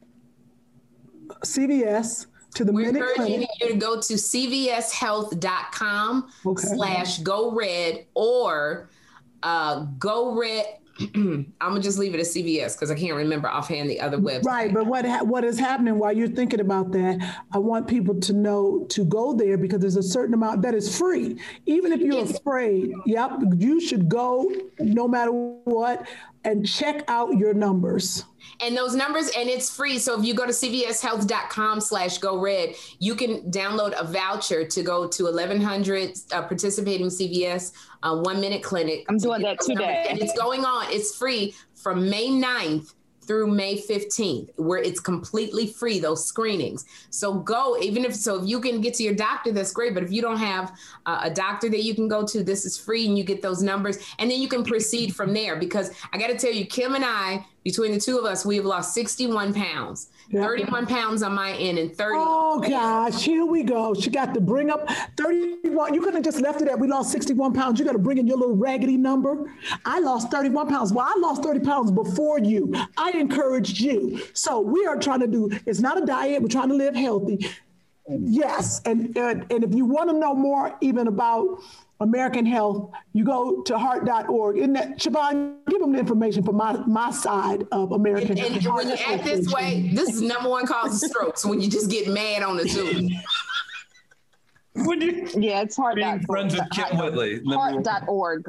CVS. We're encouraging you to go to cvshealth.com/go red or Go Red. I'm gonna just leave it at CVS because I can't remember offhand the other website. Right, but what is happening while you're thinking about that? I want people to know to go there because there's a certain amount that is free. Even if you're afraid, you should go no matter what and check out your numbers. And those numbers, and it's free. So if you go to cvshealth.com/GoRed, you can download a voucher to go to 1,100 participating CVS 1-minute clinic. I'm doing that today. And it's going on. It's free from May 9th through May 15th, where it's completely free, those screenings. So go, if you can get to your doctor, that's great. But if you don't have a doctor that you can go to, this is free and you get those numbers. And then you can proceed from there, because I got to tell you, Kim and I, between the two of us, we have lost 61 pounds. 31 pounds on my end and 30. Oh gosh, here we go. She got to bring up 31. You couldn't have just left it at we lost 61 pounds. You got to bring in your little raggedy number. I lost 31 pounds. Well, I lost 30 pounds before you. I encouraged you. So we are trying to do, it's not a diet. We're trying to live healthy. Yes. And if you want to know more even about American Health, you go to heart.org. Isn't that, Siobhan, give them the information for my side of American Health. And when you act this way, this is number one cause of strokes, when you just get mad on the tube. It's heart.org. Friends with Kim Whitley. Heart.org.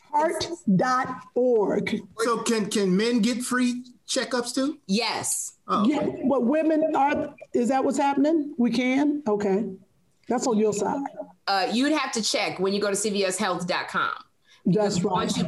Heart.org. So can men get free checkups too? Yes. Oh. Yeah, but women is that what's happening? We can? Okay. That's on your side. You'd have to check when you go to cvshealth.com. That's right. When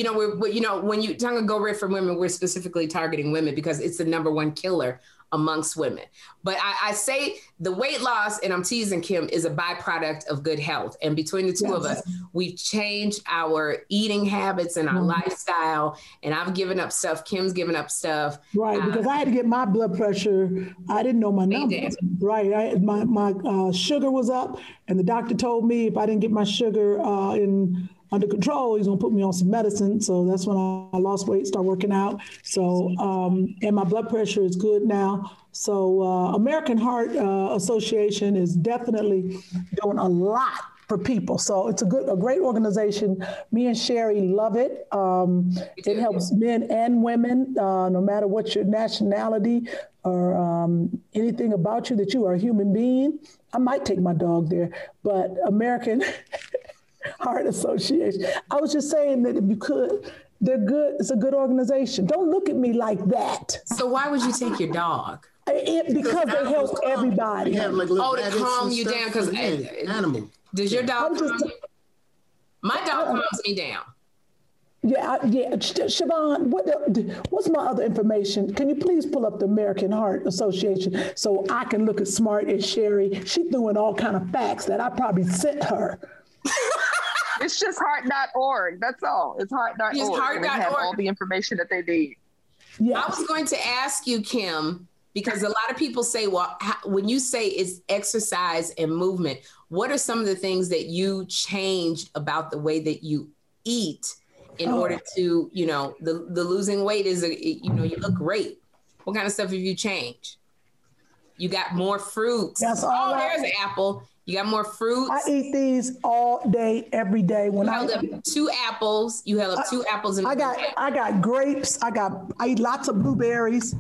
you talk about Go Red for women, we're specifically targeting women because it's the number one killer amongst women. But I say the weight loss, and I'm teasing Kim, is a byproduct of good health. And between the two of us, we've changed our eating habits and our lifestyle. And I've given up stuff. Kim's given up stuff. Right, because I had to get my blood pressure. I didn't know my numbers. Right, my sugar was up, and the doctor told me if I didn't get my sugar under control, he's gonna put me on some medicine. So that's when I lost weight, started working out. So, and my blood pressure is good now. So American Heart Association is definitely doing a lot for people. So it's a great organization. Me and Sherry love it. It helps men and women, no matter what your nationality or anything about you, that you are a human being. I might take my dog there, but American Heart Association. I was just saying that if you could, they're good. It's a good organization. Don't look at me like that. So why would you take your dog? Because they help everybody. To calm you down, because animal. Does your dog calm you? My dog calms me down. Yeah. Siobhan, what's my other information? Can you please pull up the American Heart Association so I can look as smart as Sherry? She's doing all kind of facts that I probably sent her. It's just heart.org. That's all. It's heart.org. It's heart.org. They have all the information that they need. Yes. I was going to ask you, Kim, because a lot of people say, well, when you say it's exercise and movement, what are some of the things that you changed about the way that you eat in order to, the losing weight is, you look great. What kind of stuff have you changed? You got more fruits. That's all. There's an apple. You got more fruits. I eat these all day, every day. When you held up 2 apples. You held up 2 apples. I got grapes. I eat lots of blueberries.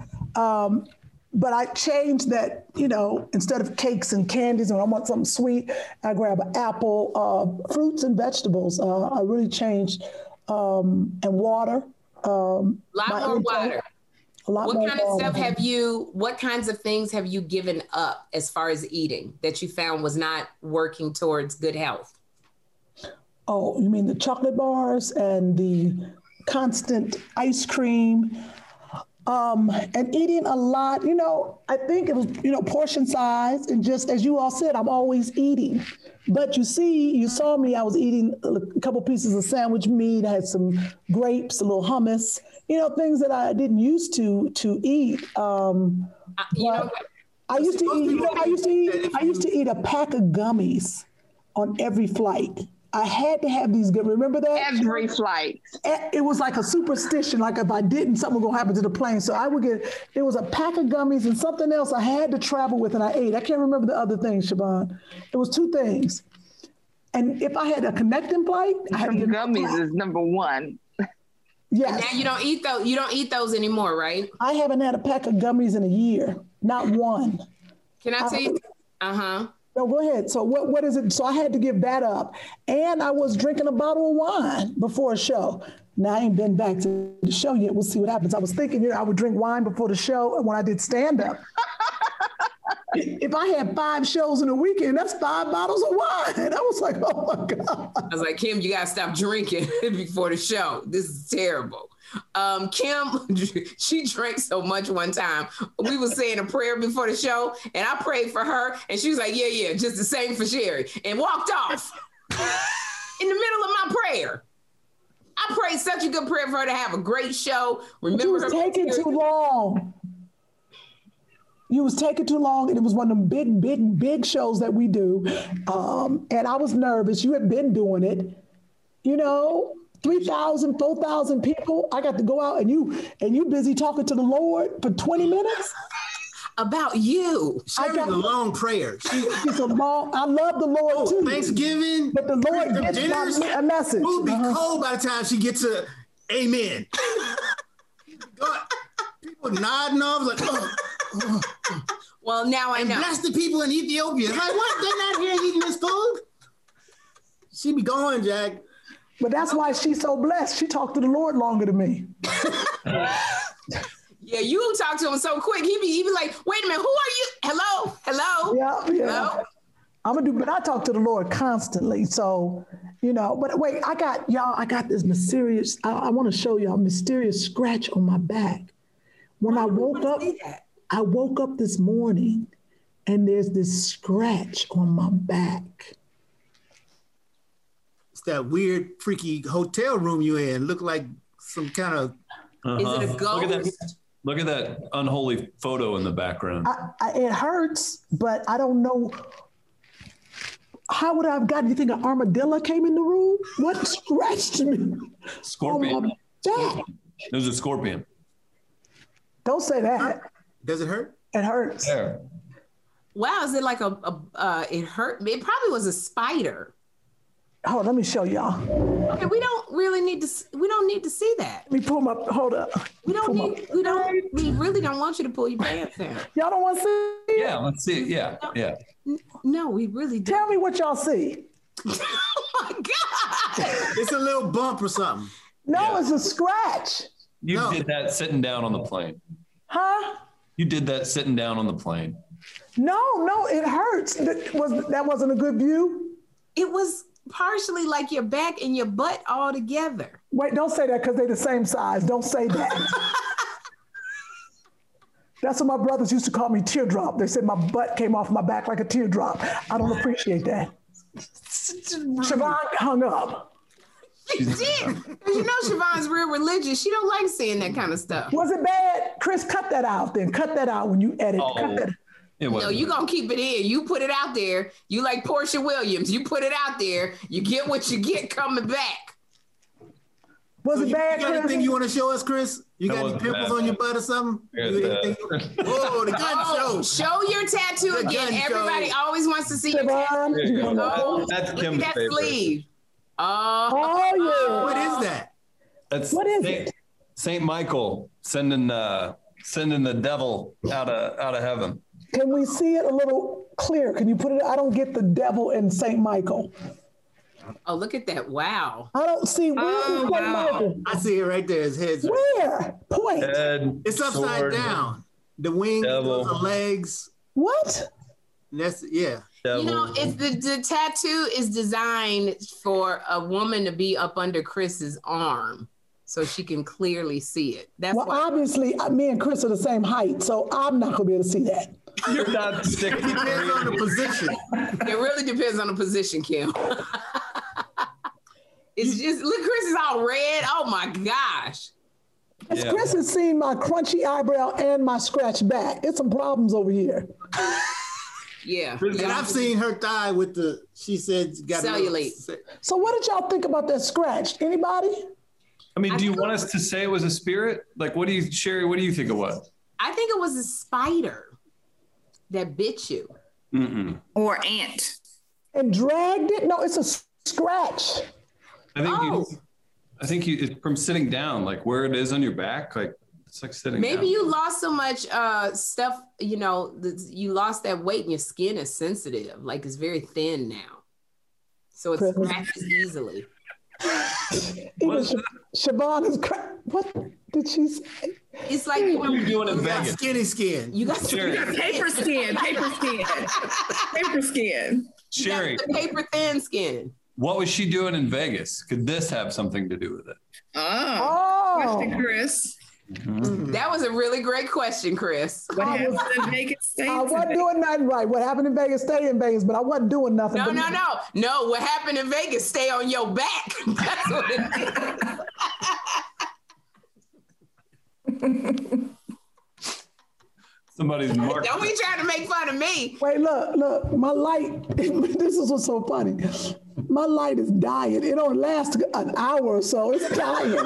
But I changed that, instead of cakes and candies, when I want something sweet, I grab an apple, fruits and vegetables. I really changed, and water. A lot more water. What kind of stuff what kinds of things have you given up as far as eating that you found was not working towards good health? Oh, you mean the chocolate bars and the constant ice cream, and eating a lot, I think it was, portion size, and just as you all said, I'm always eating. But you saw me, I was eating a couple pieces of sandwich meat, I had some grapes, a little hummus, things that I didn't used to eat. I used to eat a pack of gummies on every flight. I had to have these good. Remember that? Every flight. It was like a superstition. Like if I didn't, something was gonna happen to the plane. So I would get. It was a pack of gummies and something else I had to travel with, and I ate. I can't remember the other things, Siobhan. It was 2 things, And if I had a connecting flight, I had to get gummies is number one. Yes. Now you don't eat those. You don't eat those anymore, right? I haven't had a pack of gummies in a year. Not one. Can I tell you? No, go ahead. So what is it? So I had to give that up. And I was drinking a bottle of wine before a show. Now I ain't been back to the show yet. We'll see what happens. I was thinking I would drink wine before the show when I did stand-up. If I had 5 shows in a weekend, that's 5 bottles of wine. I was like, oh my God. I was like, Kim, you gotta stop drinking before the show. This is terrible. Kim, she drank so much one time. We was saying a prayer before the show, and I prayed for her, and she was like, yeah, just the same for Sherry, and walked off in the middle of my prayer. I prayed such a good prayer for her to have a great show. Remember, you was taking too long. You was taking too long, and it was one of them big shows that we do. And I was nervous. You had been doing it, 3,000, 4,000 people. I got to go out, and you busy talking to the Lord for 20 minutes about you. Sherry's a long prayer. It's a long. I love the Lord too. Thanksgiving, but the Lord gets a message. We'll be cold by the time she gets to amen. People nodding off like, Well, now I know. Bless the people in Ethiopia. Like, what? They're not here eating this food? She be going, Jack. But that's why she's so blessed. She talked to the Lord longer than me. Yeah, you talk to him so quick. He be like, wait a minute, who are you? Hello? Yeah. Hello? But I talk to the Lord constantly. So, but wait, I got this mysterious, I want to show y'all mysterious scratch on my back. When I woke up this morning and there's this scratch on my back. It's that weird, freaky hotel room you in. Look like some kind of... Is it a ghost? Look at that unholy photo in the background. It hurts, but I don't know. How would I have gotten? You think an armadillo came in the room? What scratched me? Scorpion. There's a scorpion. Don't say that. Does it hurt? It hurts. Yeah. Wow, is it like it hurt? It probably was a spider. Hold on, let me show y'all. Okay, we don't need to see that. Let me pull my, hold up. We really don't want you to pull your pants down. Y'all don't want to see it? Yeah, let's see it. Yeah. No, we really don't. Tell me what y'all see. Oh my God. It's a little bump or something. No, it's a scratch. You did that sitting down on the plane. Huh? You did that sitting down on the plane. No, it hurts. That wasn't a good view? It was partially like your back and your butt all together. Wait, don't say that because they're the same size. Don't say that. That's what my brothers used to call me, teardrop. They said my butt came off my back like a teardrop. I don't appreciate that. Siobhan hung up. She did. You know Siobhan's real religious. She don't like seeing that kind of stuff. Was it bad? Chris, cut that out then. Cut that out when you edit. Cut that. No, you gonna keep it in. You put it out there. You like Portia Williams. You put it out there. You get what you get coming back. Was it bad, Chris? Anything you want to show us, Chris? You got any pimples on your butt or something? Oh, the gun show. Show your tattoo again. Everybody always wants to see your tattoo. That's Kim's favorite. Sleeve. Oh, yeah. What is that? What is it? Saint Michael sending the devil out of heaven. Can we see it a little clear? Can you put it? I don't get the devil and Saint Michael. Oh, look at that! Wow. I don't see where is Saint Michael. I see it right there. His head's where? Point. It's upside sword, down. The wings, the legs. What? That's devil. It's the tattoo is designed for a woman to be up under Chris's arm, so she can clearly see it. That's why. Obviously, me and Chris are the same height, so I'm not gonna be able to see that. You're not sticking. It depends on the position. It really depends on the position, Kim. It's just look, Chris is all red. Oh my gosh. Chris has seen my crunchy eyebrow and my scratch back. It's some problems over here. Yeah. And I've seen her thigh with she said, got cellulite. So what did y'all think about that scratch? Anybody? I mean, do you want us to say it was a spirit? Like, Sherry, what do you think it was? I think it was a spider that bit you. Mm-mm. Or ant. And dragged it? No, it's a scratch. I think it's from sitting down, like where it is on your back, like it's like sitting down. Maybe you lost so much stuff, you know, you lost that weight and your skin is sensitive. Like it's very thin now. So it scratches easily. Siobhan is what did she say? It's like what are you doing in Vegas? Skinny skin. You got paper skin. Paper skin. Sherry. The paper thin skin. What was she doing in Vegas? Could this have something to do with it? Question, Chris. Mm-hmm. That was a really great question, Chris. What happened in Vegas? I wasn't doing nothing right. What happened in Vegas, stay in Vegas, but I wasn't doing nothing. No. What happened in Vegas, stay on your back. That's what it is. Somebody's mark. Don't be trying to make fun of me. Wait, look, my light, this is what's so funny. My light is dying. It don't last an hour or so. It's dying.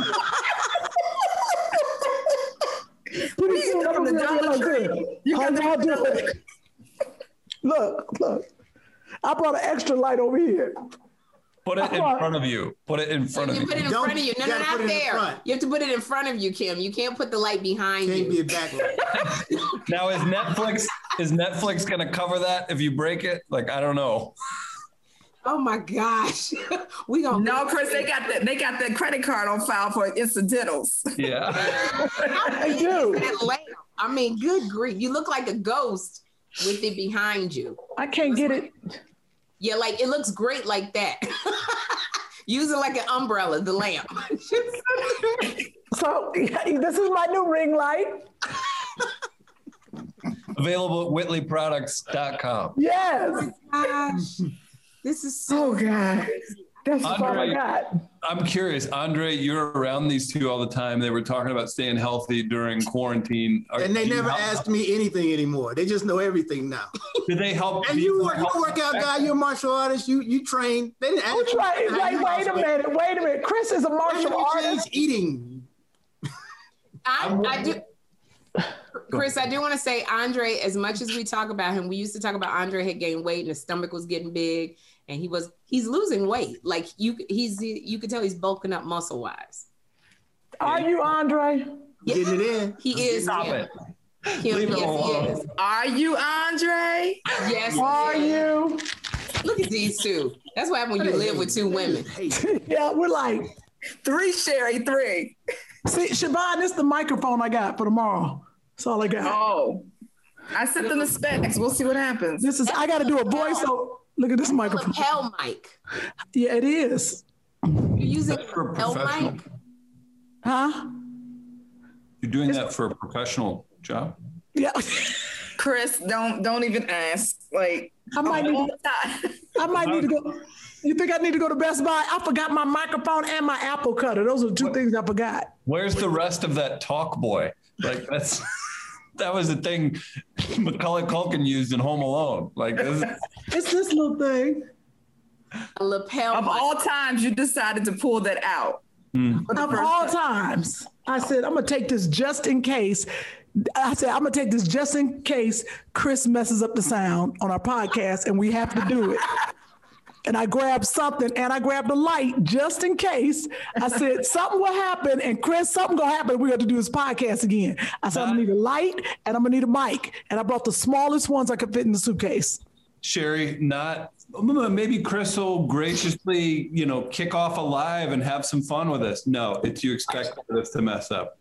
Pretty soon I'm gonna be like this. I'll do it. Look. I brought an extra light over here. Put it in front of you. Put it in front of you. Put it in front of you. No, not there. You have to put it in front of you, Kim. You can't put the light behind you. Can't be a backlight. Now is Netflix gonna cover that if you break it? Like I don't know. Oh my gosh. No, Chris, they got the credit card on file for incidentals. Yeah. I do. I mean, good grief. You look like a ghost with it behind you. I can't get it. Yeah, like it looks great like that. Use it like an umbrella, the lamp. So this is my new ring light. Available at whitleyproducts.com. Yes. Oh my gosh. This is so God. That's all I got. I'm curious, Andre, you're around these two all the time. They were talking about staying healthy during quarantine. And they never ask me anything anymore. They just know everything now. Did they help? And you're a workout guy, you're a martial artist, you train. They didn't ask me. Wait a minute. Chris is a martial artist. Eating. I do. Chris, I do want to say, Andre, as much as we talk about him, we used to talk about Andre had gained weight and his stomach was getting big and he's losing weight. Like you could tell he's bulking up muscle wise. Are you, Andre? Getting it in. He is. Stop it. Leave him alone. He is. Are you, Andre? Yes. Are you? Look at these two. That's what happens when you live with two women. Yeah, we're like 3, Sherry, 3. See, Siobhan, this is the microphone I got for tomorrow. That's all I got. Oh, I sent them the specs. We'll see what happens. I got to do a voice. So look at this microphone. Lapel mic. Yeah, it is. You're using a lapel mic? Huh? You're doing that for a professional job? Yeah. Chris, don't even ask. Like I might need to go. You think I need to go to Best Buy? I forgot my microphone and my apple cutter. Those are the two things I forgot. Where's the rest of that talk boy? Like that was the thing Macaulay Culkin used in Home Alone. Like it's this little thing. A lapel. Of all times, you decided to pull that out. Of all times, I said I'm gonna take this just in case. Chris messes up the sound on our podcast and we have to do it. And I grabbed something and I grabbed a light just in case. I said, something will happen and Chris, something gonna happen. We have to do this podcast again. I said, I'm gonna need a light and I'm gonna need a mic. And I brought the smallest ones I could fit in the suitcase. Sherry, maybe Chris will graciously, kick off a live and have some fun with us. No, it's you expect this to mess up.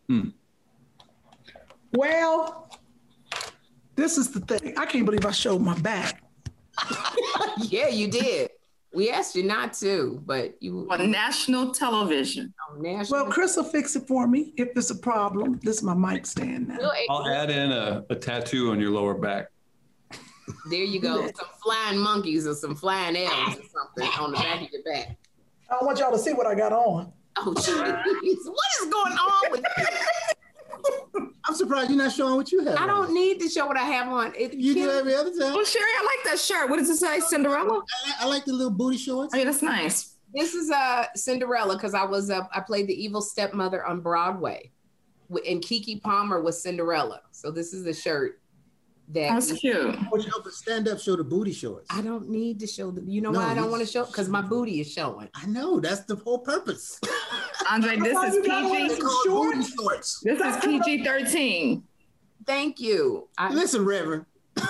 Well, this is the thing. I can't believe I showed my back. Yeah, you did. We asked you not to, but you on national television. Well, Chris will fix it for me if it's a problem. This is my mic stand now. I'll add in a tattoo on your lower back. There you go. Some flying monkeys or some flying elves or something on the back of your back. I don't want y'all to see what I got on. Oh, geez. What is going on with you? I'm surprised you're not showing what you have. I don't need to show what I have on. You do every other time. Well, Sherry, I like that shirt. What does it say? Cinderella? I like the little booty shorts. Oh, yeah, that's nice. This is Cinderella because I played the evil stepmother on Broadway, and Keke Palmer was Cinderella. So this is the shirt That's cute. Stand up, show the booty shorts. I don't need to show the. You know why I don't want to show? Because my booty is showing. I know that's the whole purpose. Andre, this is PG. Shorts. This is PG-13. Thank you. Listen, Reverend.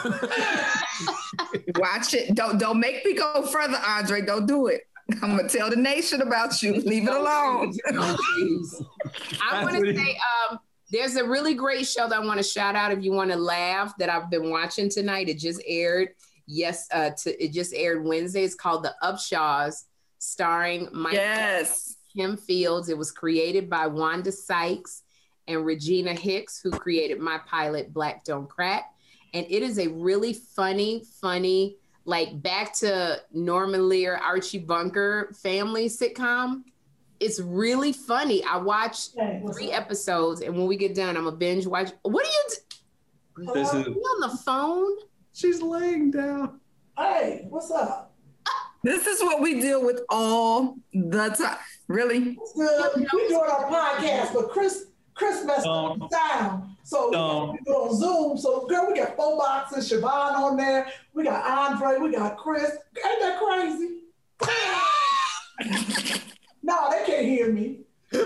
Watch it. Don't make me go further, Andre. Don't do it. I'm gonna tell the nation about you. Leave it alone. I want to say, there's a really great show that I want to shout out if you want to laugh that I've been watching tonight. It just aired. It just aired Wednesday. It's called The Upshaws, starring Kim Fields. It was created by Wanda Sykes and Regina Hicks, who created my pilot, Black Don't Crack. And it is a really funny, like back to Norman Lear, Archie Bunker family sitcom. It's really funny. I watched 3 episodes, and when we get done, I'm a binge watch. What are you doing? Are you on the phone? She's laying down. Hey, what's up? This is what we deal with all the time. Really? We're doing our podcast, but Chris messed up the sound. So we do it on Zoom. So, girl, we got 4 boxes, Siobhan on there. We got Andre. We got Chris. Ain't that crazy? No, they can't hear me.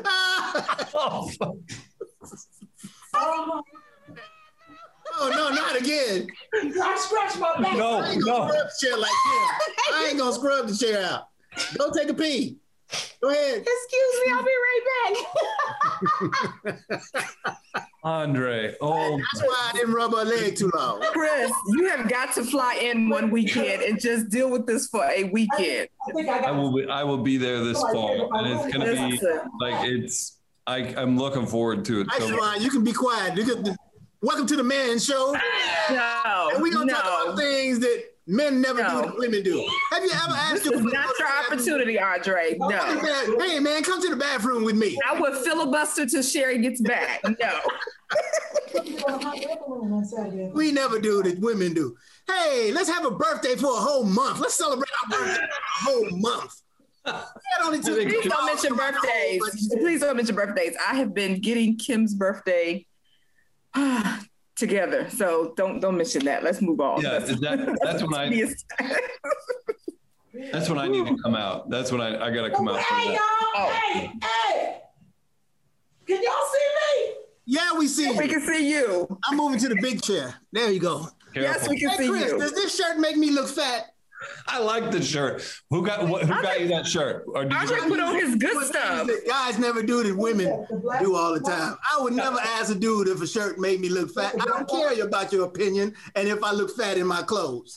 Oh, no, not again. I scratched my back. No. I ain't gonna scrub the chair like him. I ain't gonna scrub the chair out. Go take a pee. Go ahead. Excuse me, I'll be right back. Andre, that's why I didn't rub her leg too long. Chris, you have got to fly in one weekend and just deal with this for a weekend. I will be there this fall, and it's gonna be like I'm looking forward to it. Hi, Siobhan, you can be quiet. Welcome to the Man Show. No, and we're gonna talk about things that men never do that women do. Have you ever asked This is not your opportunity, Andre. No. Hey, man, come to the bathroom with me. I would filibuster till Sherry gets back. No. We never do that women do. Hey, let's have a birthday for a whole month. Let's celebrate our birthday for a whole month. Please don't mention birthdays. Please don't mention birthdays. I have been getting Kim's birthday together, so don't mention that. Let's move on. Yeah, that's when that's when I need to come out. That's when I got to come out. Hey, y'all! Hey! Can y'all see me? Yeah, we see you. We can see you. I'm moving to the big chair. There you go. Careful. Yes, we can see Chris, you. Does this shirt make me look fat? I like the shirt. Who got you that shirt? Or did Andre put on his good stuff. Guys never do that women do all the time. I would never ask a dude if a shirt made me look fat. I don't care about your opinion and if I look fat in my clothes.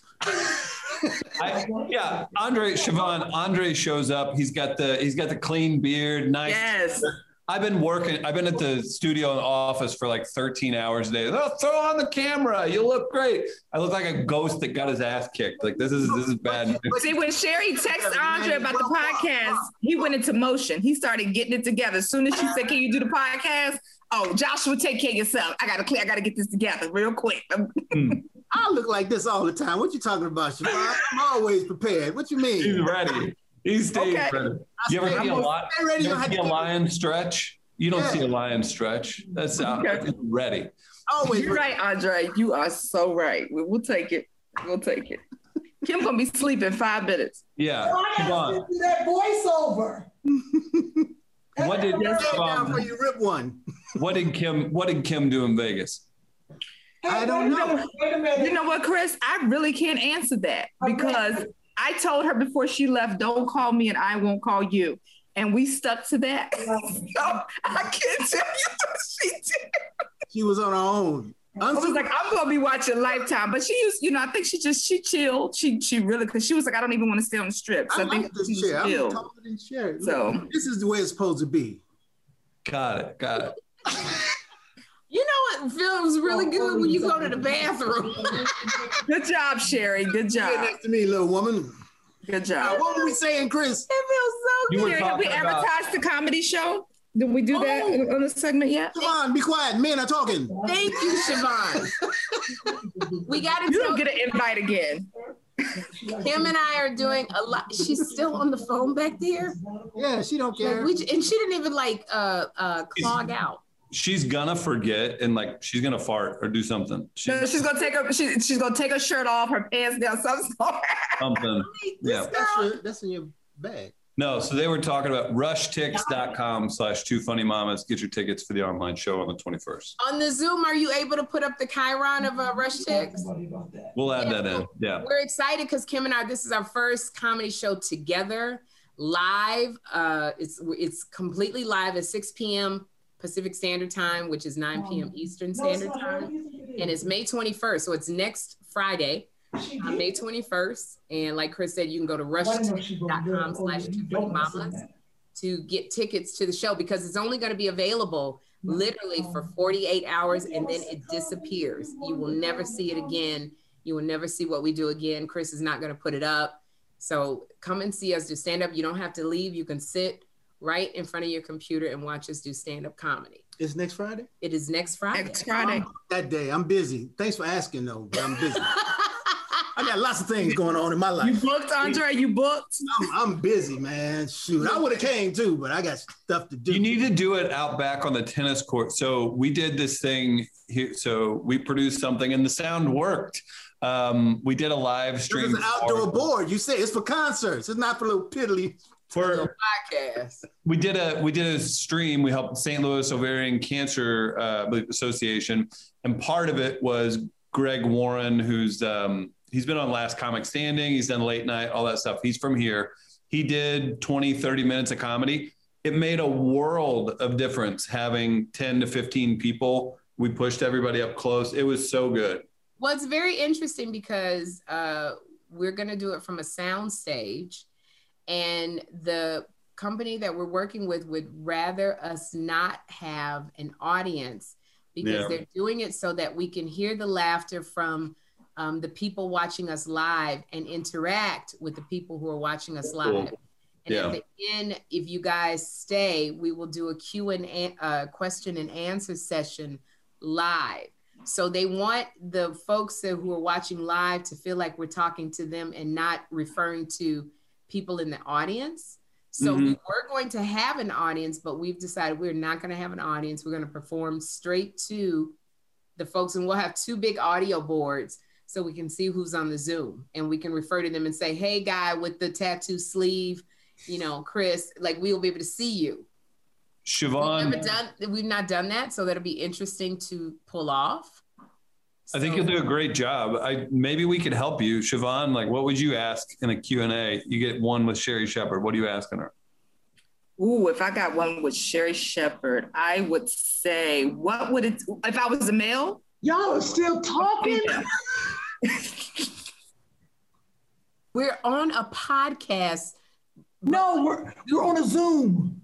Andre shows up. He's got the clean beard, nice. Yes. I've been at the studio and office for like 13 hours a day. Oh, throw on the camera. You look great. I look like a ghost that got his ass kicked. Like this is bad. See, when Sherry texted Andre about the podcast, he went into motion. He started getting it together. As soon as she said, "Can you do the podcast?" Oh, Joshua, take care of yourself. I gotta get this together real quick. I look like this all the time. What you talking about, Siobhan? I'm always prepared. What you mean? He's ready. He stays ready. You ever see a lion stretch? You don't see a lion stretch. That's ready. Always. You're right, Andre. You are so right. We'll take it. We'll take it. Kim gonna be sleeping 5 minutes. Yeah. Come on. That voiceover. What did you rip one? What did Kim do in Vegas? I don't know. Wait a minute. You know what, Chris? I really can't answer that because I told her before she left, don't call me and I won't call you. And we stuck to that. So I can't tell you what she did. She was on her own. I was like, I'm going to be watching Lifetime. But she used, I think she chilled. She really, because she was like, I don't even want to stay on the strip. So I think this chair. I'm taller than chair. So this is the way it's supposed to be. Got it. You know, it feels really good when you go to the bathroom. Good job, Sherry. Good job. Get next to me, little woman. Good job. What were we saying, Chris? It feels so good. Have we advertised the comedy show? Did we do that on the segment yet? Siobhan, be quiet. Men are talking. Thank you, Siobhan. We got to. You don't get an invite again. Kim and I are doing a lot. She's still on the phone back there. Yeah, she don't care. And she didn't even clog out. she's gonna forget and like she's gonna fart or do something. She's gonna take her shirt off, her pants down, something. Yeah, that's in your bag. No, so they were talking about rushtix.com/2funnymamas. Get your tickets for the online show on the 21st. On the Zoom, are you able to put up the Chiron of Rush Tix? We'll add that in. Yeah. We're excited because Kim and I, this is our first comedy show together, live. It's completely live at 6 p.m. Pacific Standard Time, which is 9 p.m. Eastern Standard Time. And it's May 21st. So it's next Friday. May 21st. And like Chris said, you can go to rushtix.com/2funnymamas to get tickets to the show because it's only going to be available literally for 48 hours and then it disappears. You will never see it again. You will never see what we do again. Chris is not going to put it up. So come and see us do stand up. You don't have to leave. You can sit right in front of your computer and watch us do stand-up comedy. It's next Friday? It is next Friday. Next Friday. That day. I'm busy. Thanks for asking though, but I'm busy. I got lots of things going on in my life. You booked, Andre? You booked? I'm busy, man. Shoot, I would have came too, but I got stuff to do. You need to do it out back on the tennis court. So we did this thing here. So we produced something and the sound worked. We did a live stream. It's an outdoor board. You say it's for concerts. It's not for little piddly. For podcast. We did a stream. We helped St. Louis Ovarian Cancer Association. And part of it was Greg Warren, who's he's been on Last Comic Standing. He's done Late Night, all that stuff. He's from here. He did 20, 30 minutes of comedy. It made a world of difference having 10 to 15 people. We pushed everybody up close. It was so good. Well, it's very interesting because we're going to do it from a sound stage. And the company that we're working with would rather us not have an audience because they're doing it so that we can hear the laughter from the people watching us live and interact with the people who are watching us live. And at the end, if you guys stay, we will do a Q&A, question and answer session live. So they want the folks who are watching live to feel like we're talking to them and not referring to people in the audience. So we were going to have an audience, but we've decided we're not going to have an audience. We're going to perform straight to the folks, and we'll have 2 big audio boards so we can see who's on the Zoom, and we can refer to them and say, hey, guy with the tattoo sleeve, you know, Chris, like we'll be able to see you. Siobhan. We've not done that, so that'll be interesting to pull off. I think you'll do a great job. Maybe we could help you. Siobhan, like what would you ask in a Q&A? You get one with Sherri Shepherd. What are you asking her? Ooh, if I got one with Sherri Shepherd, I would say, what would it, if I was a male? Y'all are still talking? We're on a podcast. No, we're on a Zoom.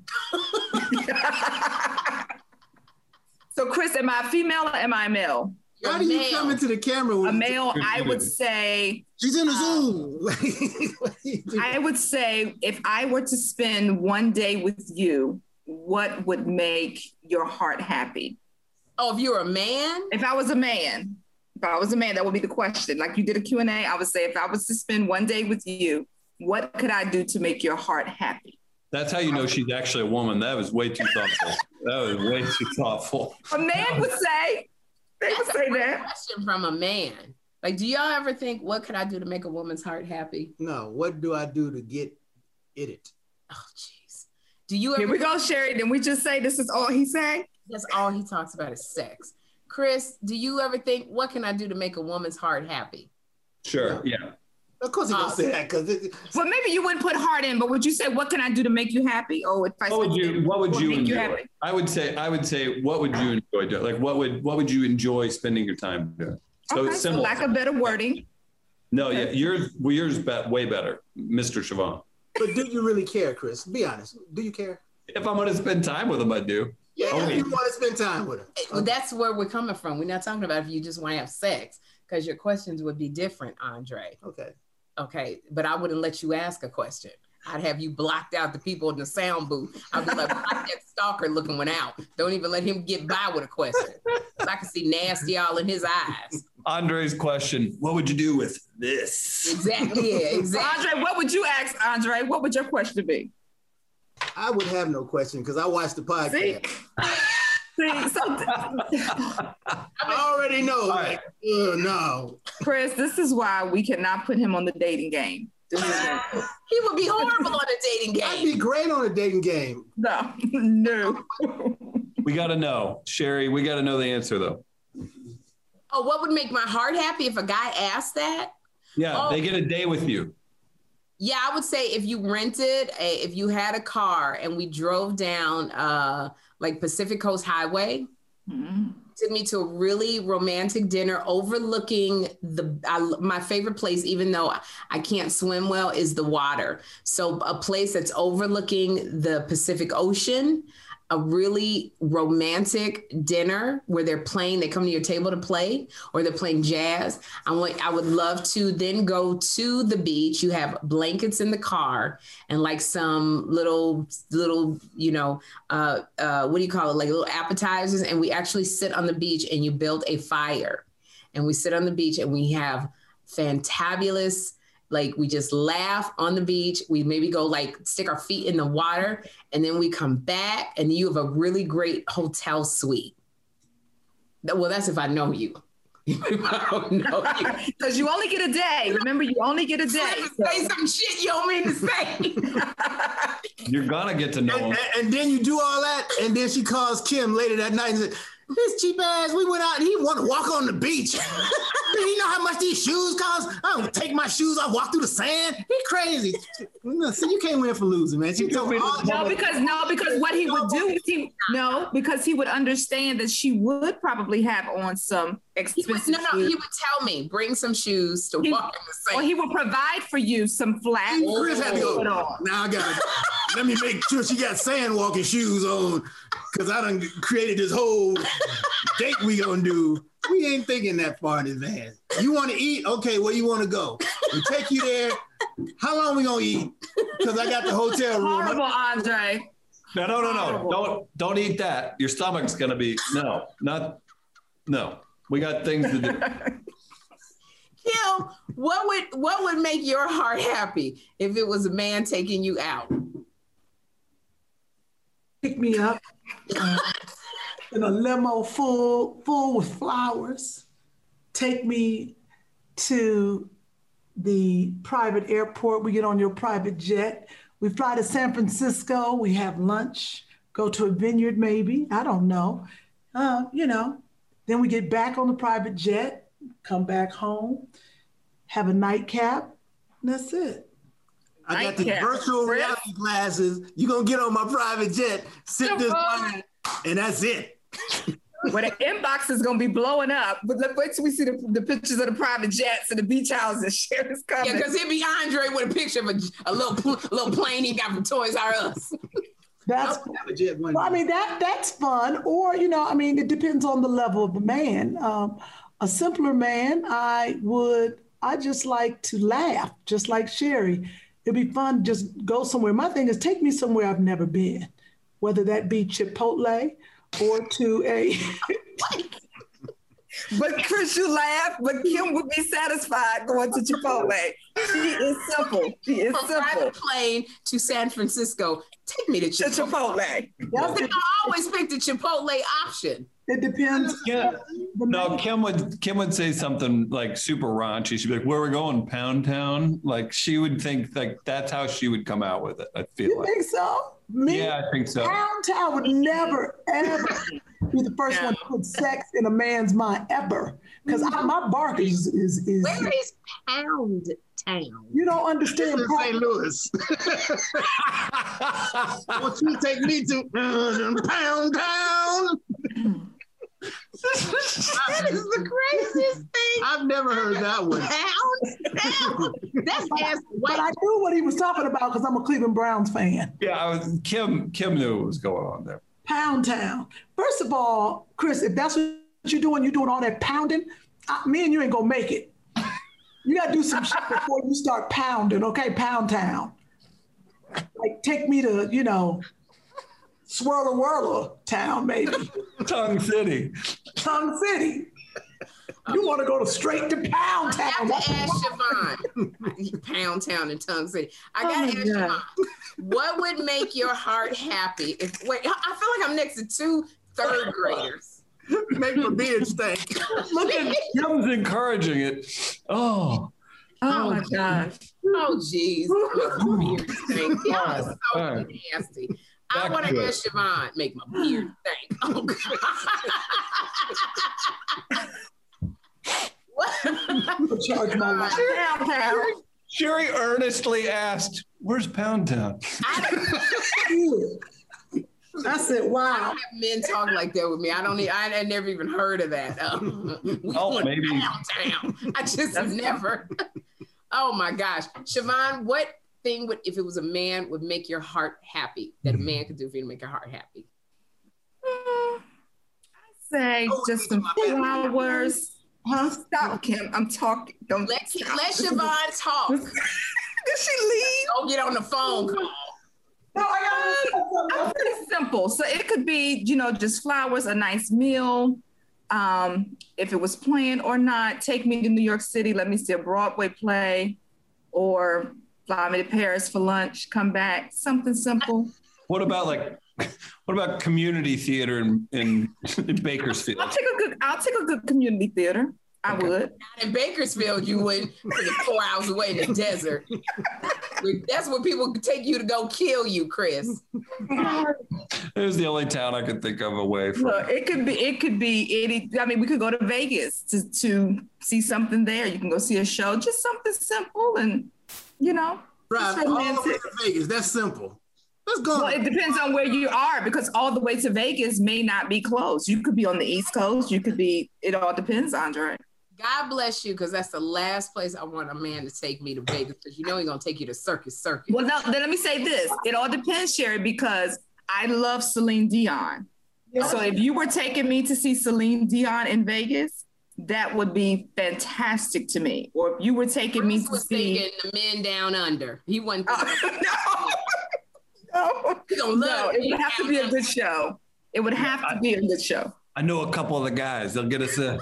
So Chris, am I a female or am I a male? How do you come into the camera? A male, I would say. She's in a Zoom. I would say if I were to spend one day with you, what would make your heart happy? Oh, if you're a man? If I was a man, that would be the question. Like you did a Q&A, I would say if I was to spend one day with you, what could I do to make your heart happy? That's how you know she's actually a woman. That was way too thoughtful. A man would say. They would say that. Question from a man. Like, do y'all ever think, what could I do to make a woman's heart happy? No. What do I do to get it? Oh, jeez. Do you ever? Here we go, Sherri. Then we just say this is all he say? That's all he talks about is sex. Chris, do you ever think, what can I do to make a woman's heart happy? Sure. Yeah. Of course he gonna say that because. Well, maybe you wouldn't put heart in, but would you say, what can I do to make you happy? Or if I what would you enjoy? happy? I would say, what would you enjoy doing? Like, what would you enjoy spending your time doing? So okay, so lack of better wording. No, yeah, yours way better, Mr. Siobhan. But do you really care, Chris? Be honest. Do you care? If I'm going to spend time with him, I do. Yeah, you want to spend time with him. Well, that's where we're coming from. We're not talking about if you just want to have sex, because your questions would be different, Andre. Okay, but I wouldn't let you ask a question. I'd have you blocked out the people in the sound booth. I'd be like, block that stalker looking one out. Don't even let him get by with a question. So I can see nasty all in his eyes. Andre's question, what would you do with this? Exactly, yeah, exactly. Andre, what would you ask, Andre? What would your question be? I would have no question because I watched the podcast. See, so I already know. Like, no. Chris, this is why we cannot put him on the dating game. He would be horrible on a dating game. I'd be great on a dating game. No. We got to know. Sherry, we got to know the answer, though. Oh, what would make my heart happy if a guy asked that? Yeah, they get a day with you. Yeah, I would say if you if you had a car and we drove down like Pacific Coast Highway, took me to a really romantic dinner overlooking my favorite place, even though I can't swim well, is the water. So a place that's overlooking the Pacific Ocean, a really romantic dinner where they come to your table to play, or they're playing jazz. I would love to then go to the beach. You have blankets in the car and like some little, what do you call it? Like little appetizers. And we actually sit on the beach and you build a fire and we sit on the beach and we have fantabulous, like we just laugh on the beach. We maybe go like stick our feet in the water and then we come back and you have a really great hotel suite. Well, that's if I know you. I don't know you. Because you only get a day. Remember, you only get a day. Say some shit you don't mean to say. You're going to get to know him. And then you do all that and then she calls Kim later that night and said, this cheap ass, we went out and he wanted to walk on the beach. You know how much these shoes cost? I don't take my shoes off, walk through the sand. He crazy. See, you can't win for losing, man. Because what he would do is because he would understand that she would probably have on some expensive shoes. He would tell me, bring some shoes to walk in the sand. Or he would provide for you some flat. Chris had to go, now I got to, let me make sure she got sand walking shoes on because I done created this whole date we gonna do. We ain't thinking that far in advance. You want to eat? Okay, where you want to go? We take you there. How long we gonna eat? Because I got the hotel room. Horrible, Andre. No. Don't eat that. Your stomach's gonna be no. We got things to do. Kim, what would make your heart happy if it was a man taking you out? Pick me up in a limo full with flowers. Take me to the private airport. We get on your private jet. We fly to San Francisco. We have lunch. Go to a vineyard, maybe. I don't know. Then we get back on the private jet. Come back home. Have a nightcap. That's it. I got the virtual reality glasses. You're going to get on my private jet, sit this line, and that's it. Well, the inbox is going to be blowing up. But wait till we see the pictures of the private jets and the beach houses. Sherry's coming. Yeah, because it'd be Andre with a picture of a little plane he got from Toys R Us. That's fun. Or, it depends on the level of the man. A simpler man, I just like to laugh, just like Sherry. It'd be fun to just go somewhere. My thing is take me somewhere I've never been, whether that be Chipotle or to a... But Chris, you laugh, but Kim would be satisfied going to Chipotle. She is simple. From private plane to San Francisco, take me to Chipotle. I always pick the Chipotle option. It depends. Yeah. No, Kim would say something like super raunchy. She'd be like, "Where are we going? Pound Town?" Like she would think like that's how she would come out with it. I feel you think so? Yeah, I think so. Pound Town would never ever be the first one to put sex in a man's mind ever. Because my bark is. Where is Pound Town? You don't understand. St. Louis. What you take me to Pound Town? That is the craziest thing. I've never heard that one. Pound? That's ass white. But I knew what he was talking about because I'm a Cleveland Browns fan. Yeah, Kim knew what was going on there. Pound Town. First of all, Chris, if that's what you're doing all that pounding, me and you ain't gonna make it. You gotta do some shit before you start pounding, okay? Pound Town. Like take me to, Swirler Whirler Town, maybe. Tongue City. You want to go straight to Pound Town. I got to ask Siobhan. Pound Town and Tongue City. I got to ask Siobhan, what would make your heart happy? I feel like I'm next to two third graders. Make my beard stink. Look at Kim's encouraging it. Oh my gosh. Oh, geez. My beard stink. Y'all are so nasty. I want to ask Siobhan, make my beard stink. Oh, God. What? Charge my life. Sherry earnestly asked, "Where's Pound Town?" I said, "Wow." I don't have men talk like that with me. I never even heard of that. Maybe Pound Town. I just never. Oh my gosh, Siobhan, what thing would, if it was a man, would make your heart happy? That a man could do for you to make your heart happy? I'd say just some flowers. Huh? Stop, Kim. I'm talking. Don't let Siobhan talk. Did she leave? Don't get on the phone call. No, I'm pretty simple. So it could be, just flowers, a nice meal. If it was planned or not, take me to New York City. Let me see a Broadway play, or fly me to Paris for lunch. Come back. Something simple. What about community theater in Bakersfield? I'll take a good community theater. I would. Not in Bakersfield, you wouldn't. 4 hours away in the desert. That's where people take you to go kill you, Chris. It was the only town I could think of away from. Look, it could be any. I mean, we could go to Vegas to see something there. You can go see a show, just something simple, and Drive all the way to Vegas. That's simple. Let's go. Well, it depends on where you are, because all the way to Vegas may not be close. You could be on the East Coast. You could be. It all depends, Andre. God bless you, because that's the last place I want a man to take me, to Vegas, because he's going to take you to Circus. Well, now, then let me say this. It all depends, Sherry, because I love Celine Dion. Yeah. So if you were taking me to see Celine Dion in Vegas, that would be fantastic to me. Or if you were taking me to see The Men Down Under. He wasn't. No, it would have to be a good show. It would have to be a good show. I know a couple of the guys. They'll get us in.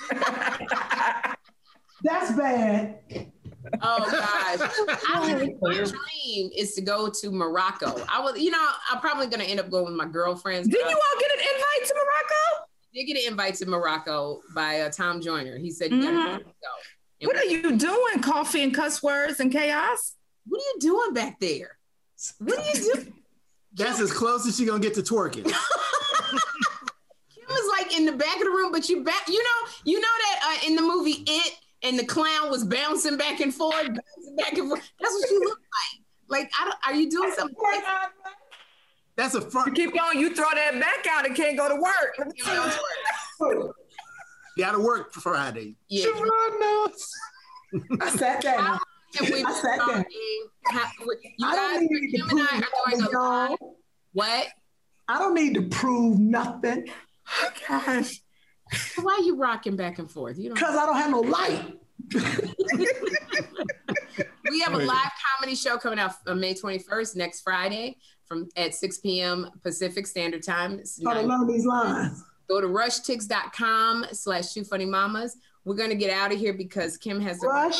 That's bad. Oh gosh, my dream is to go to Morocco. I'm probably going to end up going with my girlfriends. Didn't you all get an invite to Morocco? Did get an invite to Morocco by Tom Joyner. He said, "You gotta go." What are you doing? Coffee and cuss words and chaos? What are you doing back there? What are you doing? That's as close as she's gonna get to twerking. Kim was like in the back of the room, but you back. You know that in the movie It, and the clown was bouncing back and forth. That's what you look like. Are you doing something? That's a front. You keep going. You throw that back out and can't go to work. You got to work Friday. Yeah. I sat down. I sat down. You guys, Kim and I are doing a live. What? I don't need to prove nothing. Gosh. Why are you rocking back and forth? Because I don't have no light. We have a live comedy show coming out on May 21st, next Friday, at 6 p.m. Pacific Standard Time. How to learn these lines. Go to rushtix.com/2funnymamas. We're going to get out of here because Kim has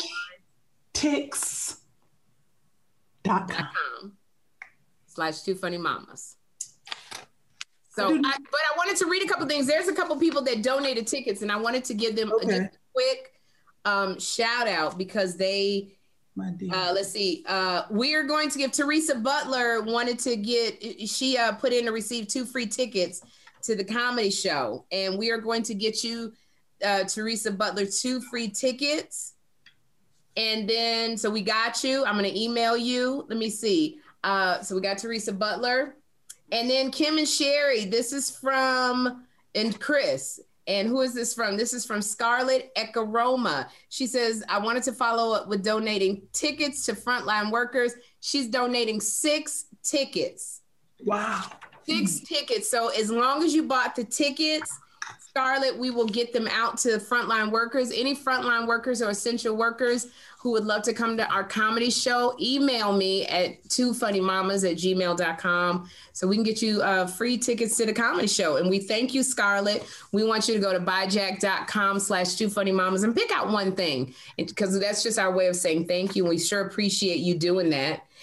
rushtix.com/2funnymamas. So, but I wanted to read a couple things. There's a couple people that donated tickets, and I wanted to give them just a quick shout out because they. Let's see. We are going to give Teresa Butler she put in to receive 2 free tickets to the comedy show, and we are going to get you, Teresa Butler, 2 free tickets. And then, so we got you. I'm going to email you. Let me see. So we got Teresa Butler. And then Kim and Sherry, this is from, and Chris. And who is this from? This is from Scarlett Ekaroma. She says, I wanted to follow up with donating tickets to frontline workers. She's donating 6 tickets. Wow. 6 tickets. So as long as you bought the tickets, Scarlett, we will get them out to frontline workers. Any frontline workers or essential workers who would love to come to our comedy show, email me at 2funnymamas@gmail.com so we can get you free tickets to the comedy show. And we thank you, Scarlett. We want you to go to buyjack.com/2funnymamas and pick out one thing, because that's just our way of saying thank you. And we sure appreciate you doing that.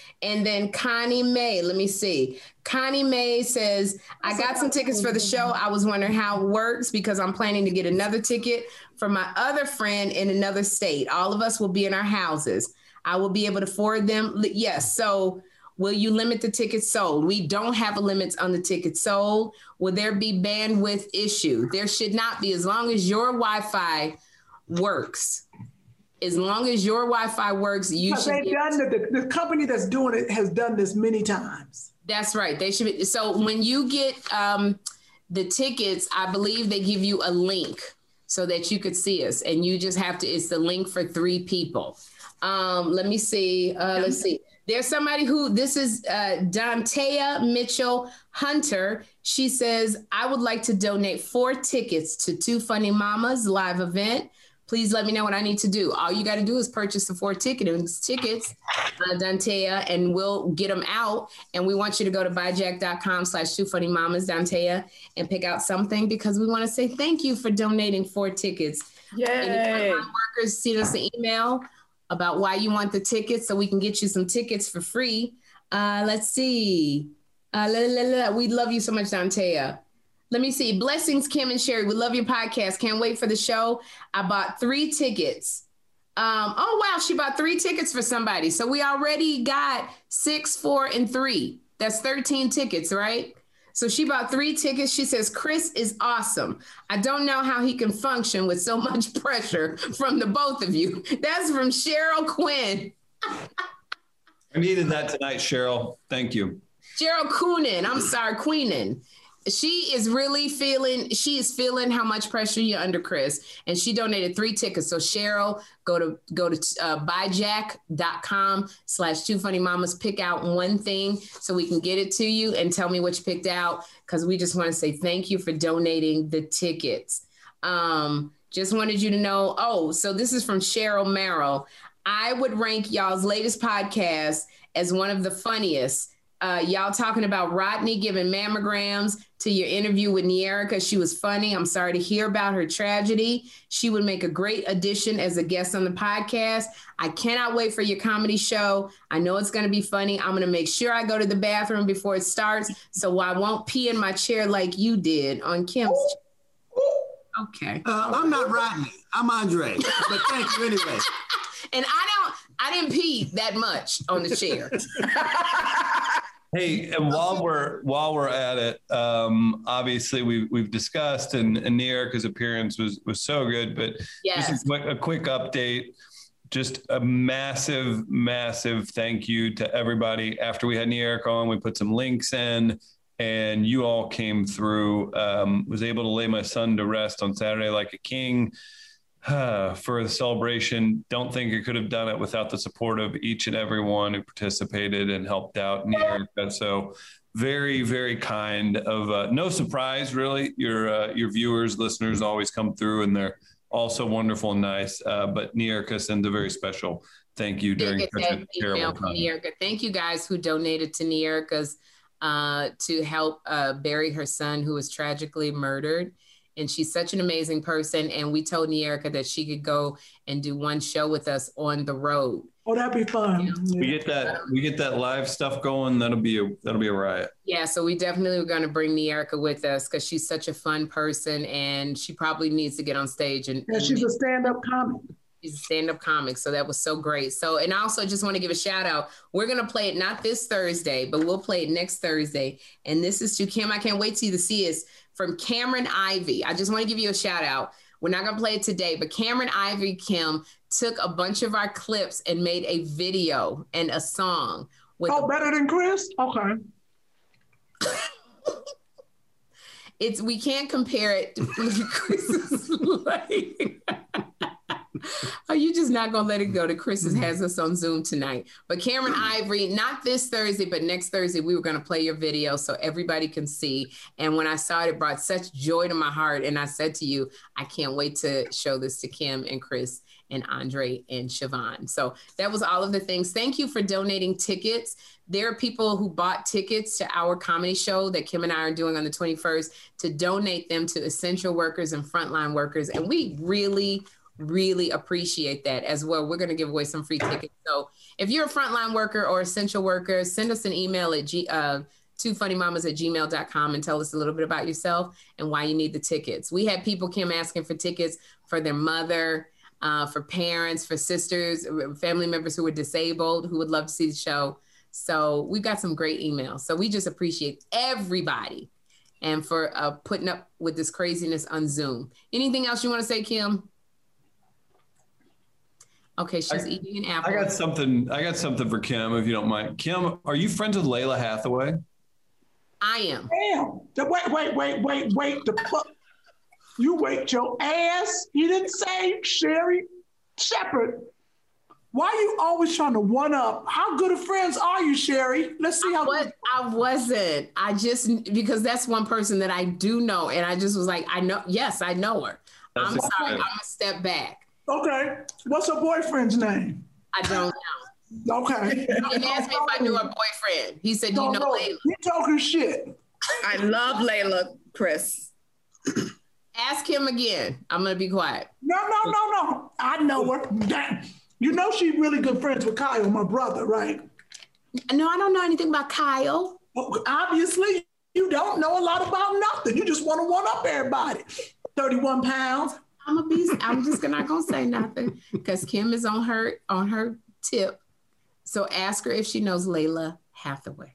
And then Connie May, let me see. Connie May says, I got some tickets for the show. I was wondering how it works because I'm planning to get another ticket for my other friend in another state. All of us will be in our houses. I will be able to forward them. Yes. So will you limit the tickets sold? We don't have a limit on the tickets sold. Will there be bandwidth issue? There should not be, as long as your Wi-Fi works. As long as your Wi-Fi works, you should. The company that's doing it has done this many times. That's right. They should be. So when you get the tickets, I believe they give you a link so that you could see us, and you just have to. It's the link for 3 people. Let me see. Let's see. There's somebody who, this is Dantea Mitchell Hunter. She says, I would like to donate 4 tickets to Two Funny Mamas live event. Please let me know what I need to do. All you got to do is purchase the 4 tickets, Dantea, and we'll get them out. And we want you to go to buyjack.com/2funnymamas, Dantea, and pick out something because we want to say thank you for donating 4 tickets. Yay. Any frontline workers send us an email about why you want the tickets so we can get you some tickets for free. Let's see. We love you so much, Dantea. Let me see. Blessings, Kim and Sherry. We love your podcast. Can't wait for the show. I bought 3 tickets. Oh, wow. She bought 3 tickets for somebody. So we already got 6, 4, and 3. That's 13 tickets, right? So she bought 3 tickets. She says, Chris is awesome. I don't know how he can function with so much pressure from the both of you. That's from Cheryl Quinn. I needed that tonight, Cheryl. Thank you. Cheryl Queenan. She is feeling how much pressure you're under, Chris. And she donated 3 tickets. So Cheryl, go to buyjack.com/2funnymamas, pick out one thing so we can get it to you and tell me what you picked out. Cause we just want to say thank you for donating the tickets. Just wanted you to know. Oh, so this is from Cheryl Merrill. I would rank y'all's latest podcast as one of the funniest. Y'all talking about Rodney giving mammograms to your interview with Nierica. She was funny. I'm sorry to hear about her tragedy. She would make a great addition as a guest on the podcast. I cannot wait for your comedy show. I know it's going to be funny. I'm going to make sure I go to the bathroom before it starts so I won't pee in my chair like you did on Kim's chair. Okay. I'm not Rodney. I'm Andre. But thank you anyway. And I didn't pee that much on the chair. Hey, and while we're at it, obviously we've discussed and Nierica's appearance was so good, but yes. Just a quick update. Just a massive thank you to everybody. After we had Nierica on, we put some links in, and you all came through. Was able to lay my son to rest on Saturday like a king. For the celebration. Don't think I could have done it without the support of each and every one who participated and helped out Nierica. So very, very kind of no surprise, really. Your viewers, listeners always come through and they're also wonderful and nice. But Nierica sends a very special thank you during such a terrible time. Thank you guys who donated to Nierica's to help bury her son who was tragically murdered. And she's such an amazing person. And we told Nierica that she could go and do one show with us on the road. Oh, that'd be fun. We get that live stuff going. That'll be a riot. Yeah. So we definitely are going to bring Nierica with us because she's such a fun person and she probably needs to get on stage. And she's a stand-up comic. She's a stand-up comic. So that was so great. So, and I also just want to give a shout out. We're going to play it not this Thursday, but we'll play it next Thursday. And this is to Kim. I can't wait to see us. From Cameron Ivy. I just want to give you a shout out. We're not going to play it today, but Cameron Ivy, Kim, took a bunch of our clips and made a video and a song. Better than Chris? Okay. We can't compare it to Chris's like. Are you just not going to let it go to Chris's has us on Zoom tonight? But Cameron Ivory, not this Thursday, but next Thursday, we were going to play your video so everybody can see. And when I saw it, it brought such joy to my heart. And I said to you, I can't wait to show this to Kim and Chris and Andre and Siobhan. So that was all of the things. Thank you for donating tickets. There are people who bought tickets to our comedy show that Kim and I are doing on the 21st to donate them to essential workers and frontline workers. And we really really appreciate that as well. We're going to give away some free tickets. So if you're a frontline worker or essential worker, send us an email at twofunnymamas@gmail.com and tell us a little bit about yourself and why you need the tickets. We had people, Kim, asking for tickets for their mother, for parents, for sisters, family members who were disabled, who would love to see the show. So we got some great emails. So we just appreciate everybody and for putting up with this craziness on Zoom. Anything else you want to say, Kim? Okay, she's eating an apple. I got something for Kim, if you don't mind. Kim, are you friends with Layla Hathaway? I am. Damn. Wait. You wait your ass. You didn't say Sherri Shepherd. Why are you always trying to one up? How good of friends are you, Sherri? Let's see how. I wasn't. I just, because that's one person that I do know. And I just was like, I know. Yes, I know her. I'm sorry. I'm going to step back. Okay. What's her boyfriend's name? I don't know. Okay. He asked me if I knew her boyfriend. He said, do you know Layla? You talking shit. I love Layla, Chris. Ask him again. I'm going to be quiet. No. I know her. You know she's really good friends with Kyle, my brother, right? No, I don't know anything about Kyle. Well, obviously, you don't know a lot about nothing. You just want to one up everybody. 31 pounds. I'm just not gonna say nothing because Kim is on her tip. So ask her if she knows Layla Hathaway.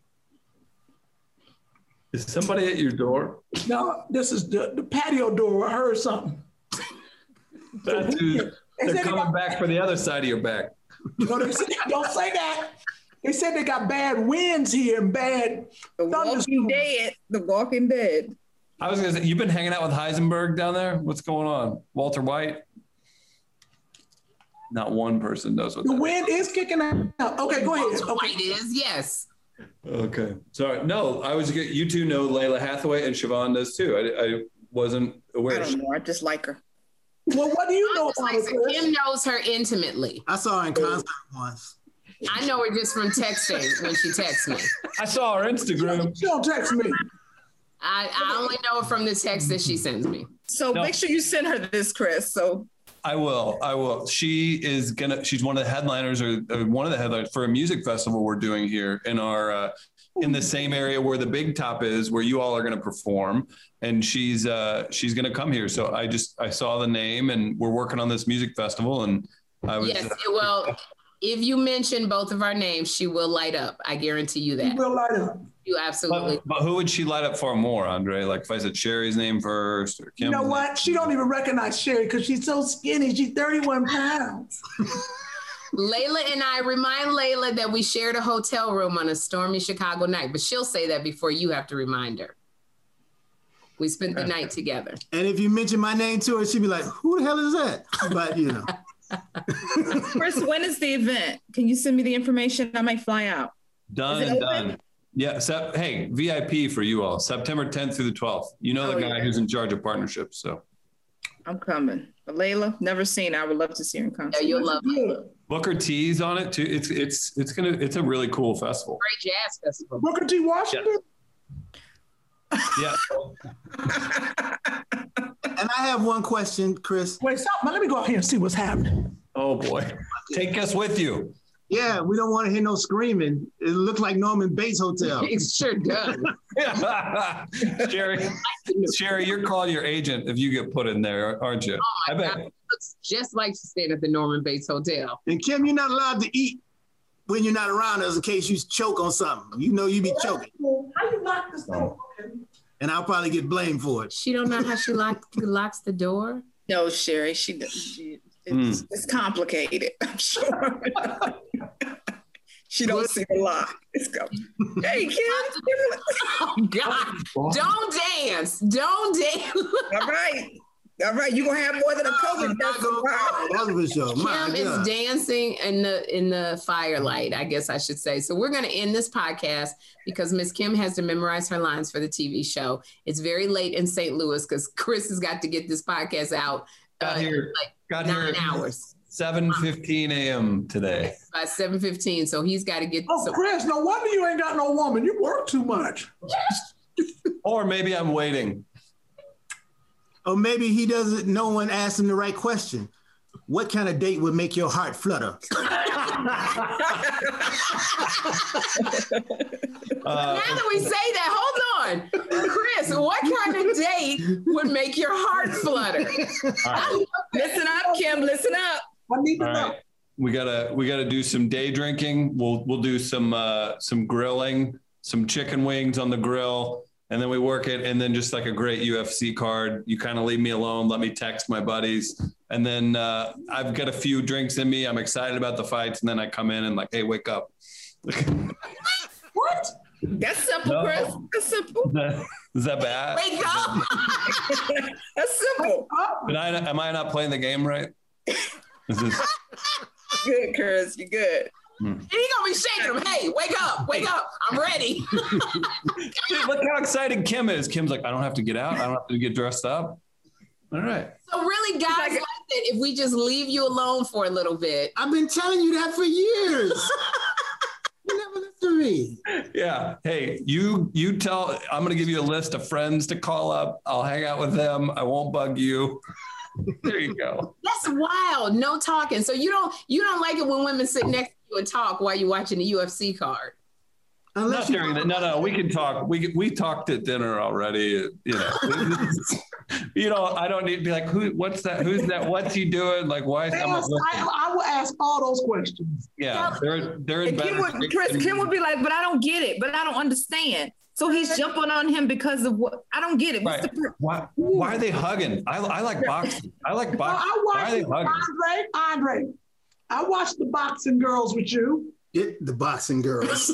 Is somebody at your door? No, this is the patio door. I heard something. They're coming back for the other side of your back. No, don't say that. They said they got bad winds here and bad The Walking Dead. I was going to say, you've been hanging out with Heisenberg down there? What's going on? Walter White? Not one person knows what the wind is kicking out. Okay, go ahead. Walter White is, yes. Okay. Sorry. No, you two know Layla Hathaway and Siobhan does too. I wasn't aware. I don't know. I just like her. Well, what do you know about her? Kim knows her intimately. I saw her in concert once. I know her just from texting when she texts me. I saw her Instagram. She don't text me. I only know her from the text that she sends me. So make sure you send her this, Chris. So I will. She's one of the headliners or one of the headliners for a music festival we're doing here in our in the same area where the Big Top is, where you all are going to perform. And she's going to come here. So I saw the name and we're working on this music festival. And I was. Yes, well, if you mention both of our names, she will light up. I guarantee you that. She will light up. You absolutely. But who would she light up for more, Andre? Like if I said Sherri's name first or Kim's You know what? She don't even recognize Sherri because she's so skinny. She's 31 pounds. Layla and I remind Layla that we shared a hotel room on a stormy Chicago night, but she'll say that before you have to remind her. We spent the night together. And if you mention my name to her, she'd be like, who the hell is that? But you know. Chris, when is the event? Can you send me the information? I might fly out. Done. Yeah. Hey, VIP for you all. September 10th through the 12th. You know the guy who's in charge of partnerships. So I'm coming. But Layla, never seen her. I would love to see her in concert. Yeah, you'll love her. Booker T's on it too. It's a really cool festival. Great jazz festival. Booker T. Washington. Yeah. And I have one question, Chris. Wait, stop. Let me go out here and see what's happening. Oh boy. Take us with you. Yeah, we don't want to hear no screaming. It looks like Norman Bates Hotel. It sure does. Sherri, you're calling your agent if you get put in there, aren't you? Oh my God. It looks just like she's staying at the Norman Bates Hotel. And Kim, you're not allowed to eat when you're not around us in case you choke on something. You know you be choking. How you lock this door? And I'll probably get blamed for it. She don't know how she locks the door? No, Sherri, it's complicated, I'm sure. She don't see a lot. It's go. Hey, Kim. Oh God! Don't dance. All right. You gonna have more than a COVID test. Kim is dancing in the firelight, I guess I should say. So we're gonna end this podcast because Miss Kim has to memorize her lines for the TV show. It's very late in St. Louis because Chris has got to get this podcast out. Got here 9 hours. 7:15 a.m. today. By 7:15, so he's got to get. Chris, no wonder you ain't got no woman. You work too much. Or maybe I'm waiting. Or maybe he doesn't. No one asked him the right question. what kind of date would make your heart flutter? Now that we say that, hold on. Chris, what kind of date would make your heart flutter? Right. Listen up, Kim, listen up. I need to know. Right. We gotta do some day drinking. We'll do some grilling, some chicken wings on the grill, and then we work it. And then just like a great UFC card, you kind of leave me alone. Let me text my buddies, and then I've got a few drinks in me. I'm excited about the fights, and then I come in and like, hey, wake up. What? That's simple, Chris. That's simple. Is that bad? Wake up. That's simple. Am I not playing the game right? Is this... Good, Chris. You're good. He gonna be shaking him. Hey, wake up. I'm ready. Dude, look how excited Kim is. Kim's like, I don't have to get out. I don't have to get dressed up. All right. So really, guys, like it if we just leave you alone for a little bit. I've been telling you that for years. You never listen to me. Yeah. Hey, you tell, I'm going to give you a list of friends to call up. I'll hang out with them. I won't bug you. There you go. That's wild. No talking. So you don't like it when women sit next to you and talk while you're watching the UFC card. Not during that. No, we can talk. We talked at dinner already. I don't need to be like, what's that? Who's that? What's he doing? Like, why? I will ask all those questions. Yeah, they're in Kim would be like, but I don't get it. But I don't understand. So he's jumping on him because of what? I don't get it. Right. Why are they hugging? I like boxing. I like boxing. Why are they hugging? Andre, I watched the Boxing Girls with you. The Boxing Girls.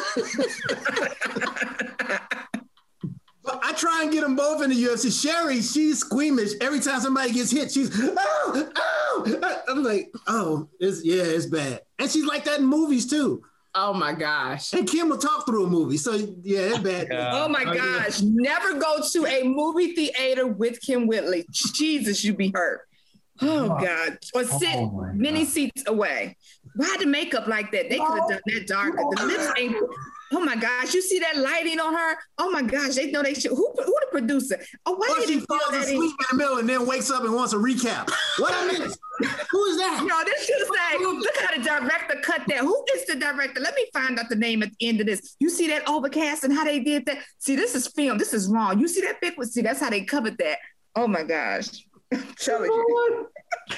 But I try and get them both in the UFC. Sherry, she's squeamish. Every time somebody gets hit, she's, oh. I'm like, oh, it's bad. And she's like that in movies too. Oh my gosh. And Kim will talk through a movie. So yeah, it's bad. Yeah. Oh my gosh. Never go to a movie theater with Kim Whitley. Jesus, you be hurt. Oh God. Or sit many seats away. Why the makeup like that? They could have done that darker. The lips ain't. Oh my gosh. You see that lighting on her? Oh my gosh. They know they should. Who the producer? Oh, why did he falls asleep in the middle and then wakes up and wants a recap? What I missed? Who is that? No, this should say, look how the director cut that. Who is the director? Let me find out the name at the end of this. You see that overcast and how they did that? See, this is film. This is wrong. You see that big one? See, that's how they covered that. Oh my gosh. I'm telling you.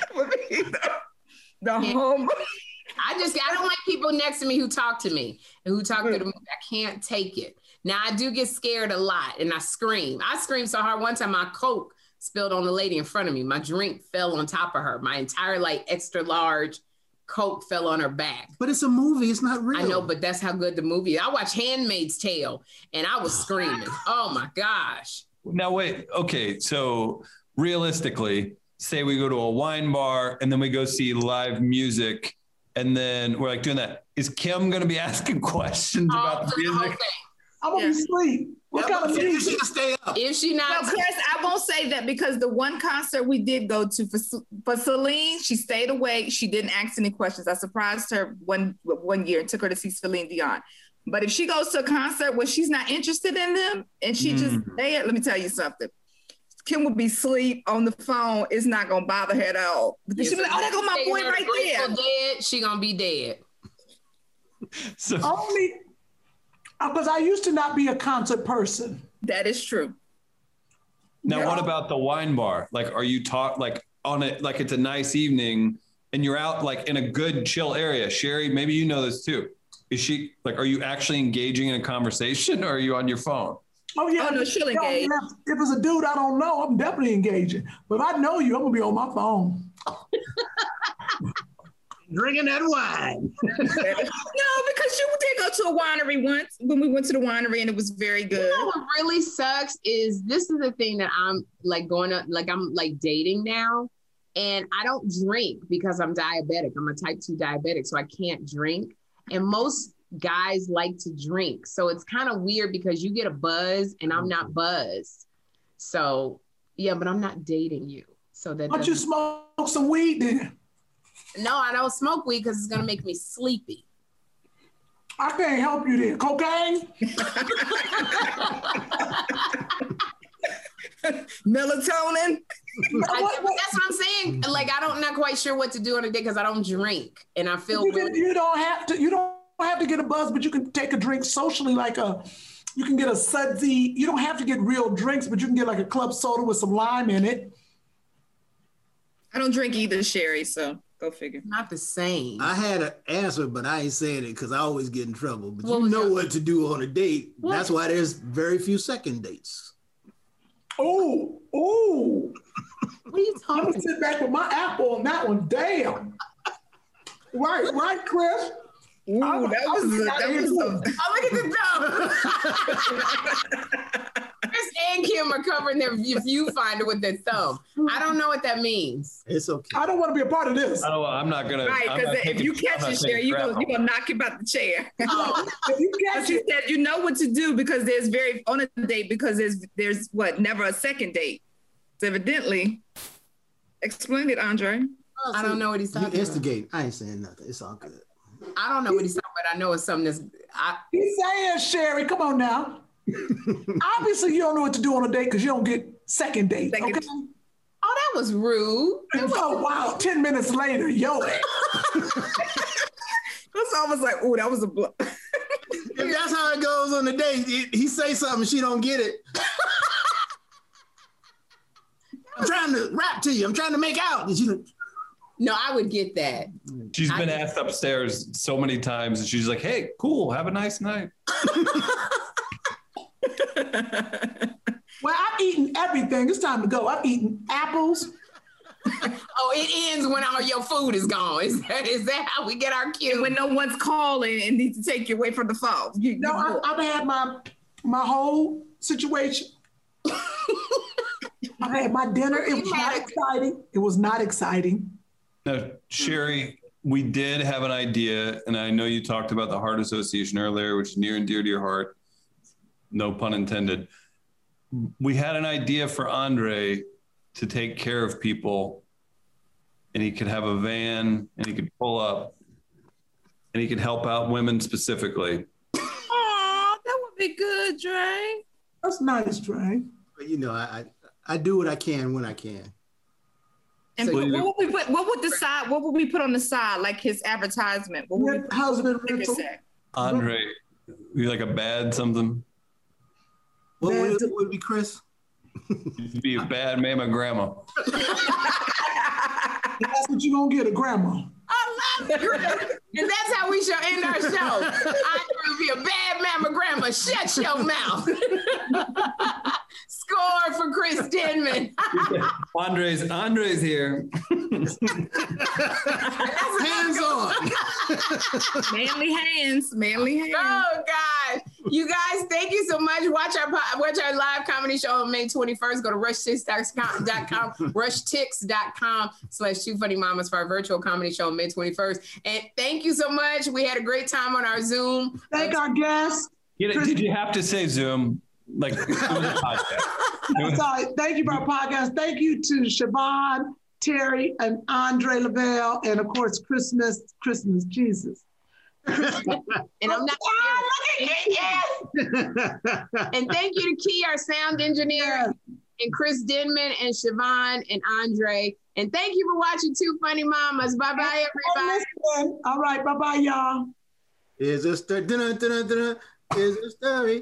The whole I don't like people next to me who talk to me and who talk to the movie. I can't take it. Now I do get scared a lot and I scream. I screamed so hard one time my Coke spilled on the lady in front of me. My drink fell on top of her. My entire extra large Coke fell on her back. But it's a movie. It's not real. I know, but that's how good the movie is. I watched Handmaid's Tale and I was screaming. Oh my gosh. Now wait. Okay. So realistically, say we go to a wine bar and then we go see live music. And then we're like doing that. Is Kim going to be asking questions about the music? I'm going to be asleep. What kind of music? She stay up. If she not. Well, Chris, I won't say that because the one concert we did go to for Celine, she stayed awake. She didn't ask any questions. I surprised her one year and took her to see Celine Dion. But if she goes to a concert where she's not interested in them and she just there, let me tell you something. Kim will be asleep on the phone. It's not going to bother her at all. She'll be like, oh, there go my boy right there. Dead, she going to be dead. So, only because I used to not be a concert person. That is true. Now, what about the wine bar? Like, are you on it, like it's a nice evening and you're out like in a good chill area? Sherry, maybe you know this too. Is she are you actually engaging in a conversation or are you on your phone? Oh, yeah. Oh, no, she'll engage. If it's a dude I don't know, I'm definitely engaging. But if I know you, I'm going to be on my phone. Drinking that wine. No, because you did go to a winery once when we went to the winery and it was very good. You know what really sucks is this is the thing that I'm I'm dating now. And I don't drink because I'm diabetic. I'm a type 2 diabetic, so I can't drink. And most guys like to drink. So it's kind of weird because you get a buzz and I'm not buzzed. So yeah, but I'm not dating you. So that Why don't you smoke some weed then? No, I don't smoke weed because it's gonna make me sleepy. I can't help you then. Cocaine? Melatonin. That's what I'm saying. Like, I'm not quite sure what to do on a day because I don't drink, and I feel you don't have to get a buzz, but you can take a drink socially, you can get a sudsy. You don't have to get real drinks, but you can get like a club soda with some lime in it. I don't drink either, Sherry, so go figure. Not the same. I had an answer, but I ain't saying it because I always get in trouble. But you know what to do on a date. What? That's why there's very few second dates. Oh. What are you talking about? I'm gonna sit back with my apple on that one. Damn. Right, Chris? Ooh, that was look at the thumb. Chris and Kim are covering their viewfinder with their thumb. I don't know what that means. It's okay. I don't want to be a part of this. I'm not gonna. Right, because if you catch it, Sherry, you're gonna knock him out the chair. If you catch it, you know what to do because there's on a date because there's never a second date. So evidently, explain it, Andre. I don't know what he's talking about. Instigate. I ain't saying nothing. It's all good. I don't know what he's talking about. I know it's something that's. He's saying, Sherry, come on now. Obviously, you don't know what to do on a date because you don't get second date. Okay? Oh, that was rude. Oh, wow. 10 minutes later, yo. That's almost like, oh, that was a blow. If that's how it goes on the date, he say something, she don't get it. I'm trying to rap to you. I'm trying to make out. No, I would get that. She's been asked upstairs so many times, and she's like, "Hey, cool, have a nice night." Well, I've eaten everything. It's time to go. I've eaten apples. Oh, it ends when all your food is gone. Is that how we get our cue? When no one's calling and needs to take you away from the phone. I've had my whole situation. I had my dinner. It was not exciting. It was not exciting. Now, Sherry, we did have an idea, and I know you talked about the Heart Association earlier, which is near and dear to your heart. No pun intended. We had an idea for Andre to take care of people, and he could have a van, and he could pull up, and he could help out women specifically. Oh, that would be good, Dre. That's nice, Dre. But I do what I can when I can. And so what would we put on the side, like his advertisement? Husband rental. Andre, you like a bad something? What would it be, Chris? You'd be a bad mammogram. That's what you're going to get, a grandma. I love it. And that's how we shall end our show. I will be a bad mammogram. Shut your mouth. Score for Chris Denman. Andre's here. Hands on. Manly hands. Oh God. You guys, thank you so much. Watch our live comedy show on May 21st. Go to rushtix.com, rushtix.com/2funnymamas for our virtual comedy show on May 21st. And thank you so much. We had a great time on our Zoom. Thank our guests. Did you have to say Zoom? Like, it was a podcast. Sorry. Thank you for our podcast. Thank you to Siobhan, Terry, and Andre Lavelle, and of course, Christmas, Jesus. And I'm not look at yes. And thank you to Key, our sound engineer, and Chris Denman, and Siobhan, and Andre. And thank you for watching Two Funny Mamas. Bye-bye, everybody. All right, bye-bye, y'all. Is a story. Is a story.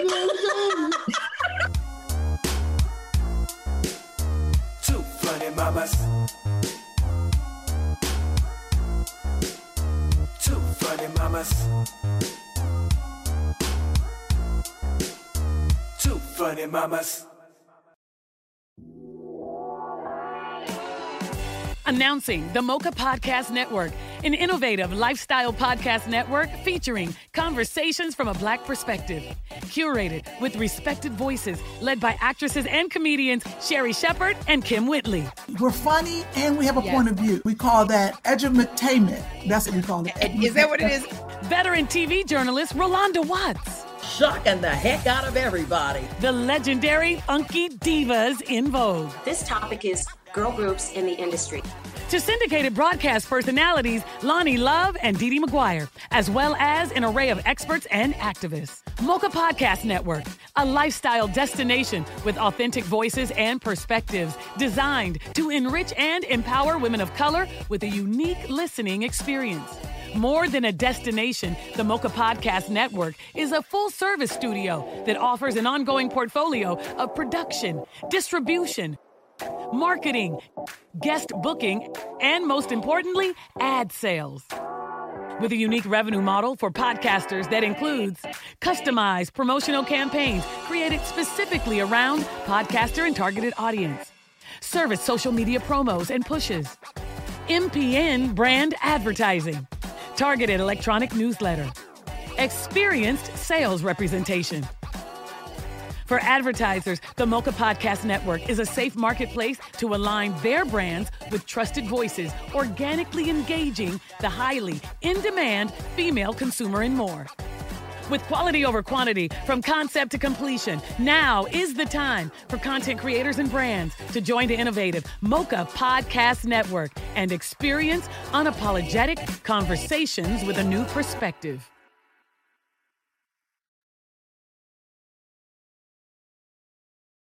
Two funny mamas. Two funny mamas. Two funny mamas. Announcing the Mocha Podcast Network, an innovative lifestyle podcast network featuring conversations from a Black perspective. Curated with respected voices, led by actresses and comedians Sherry Shepherd and Kim Whitley. We're funny and we have a point of view. We call that edutainment. That's what we call it. Is that what it is? Veteran TV journalist Rolanda Watts. Shocking the heck out of everybody. The legendary Funky Divas in Vogue. This topic is girl groups in the industry. To syndicated broadcast personalities Lonnie Love and Dee Dee McGuire, as well as an array of experts and activists. Mocha Podcast Network, a lifestyle destination with authentic voices and perspectives designed to enrich and empower women of color with a unique listening experience. More than a destination, the Mocha Podcast Network is a full-service studio that offers an ongoing portfolio of production, distribution, marketing, guest booking, and most importantly, ad sales. With a unique revenue model for podcasters that includes customized promotional campaigns created specifically around podcaster and targeted audience, service social media promos and pushes, MPN brand advertising, targeted electronic newsletter, experienced sales representation. For advertisers, the Mocha Podcast Network is a safe marketplace to align their brands with trusted voices, organically engaging the highly in-demand female consumer and more. With quality over quantity, from concept to completion, now is the time for content creators and brands to join the innovative Mocha Podcast Network and experience unapologetic conversations with a new perspective.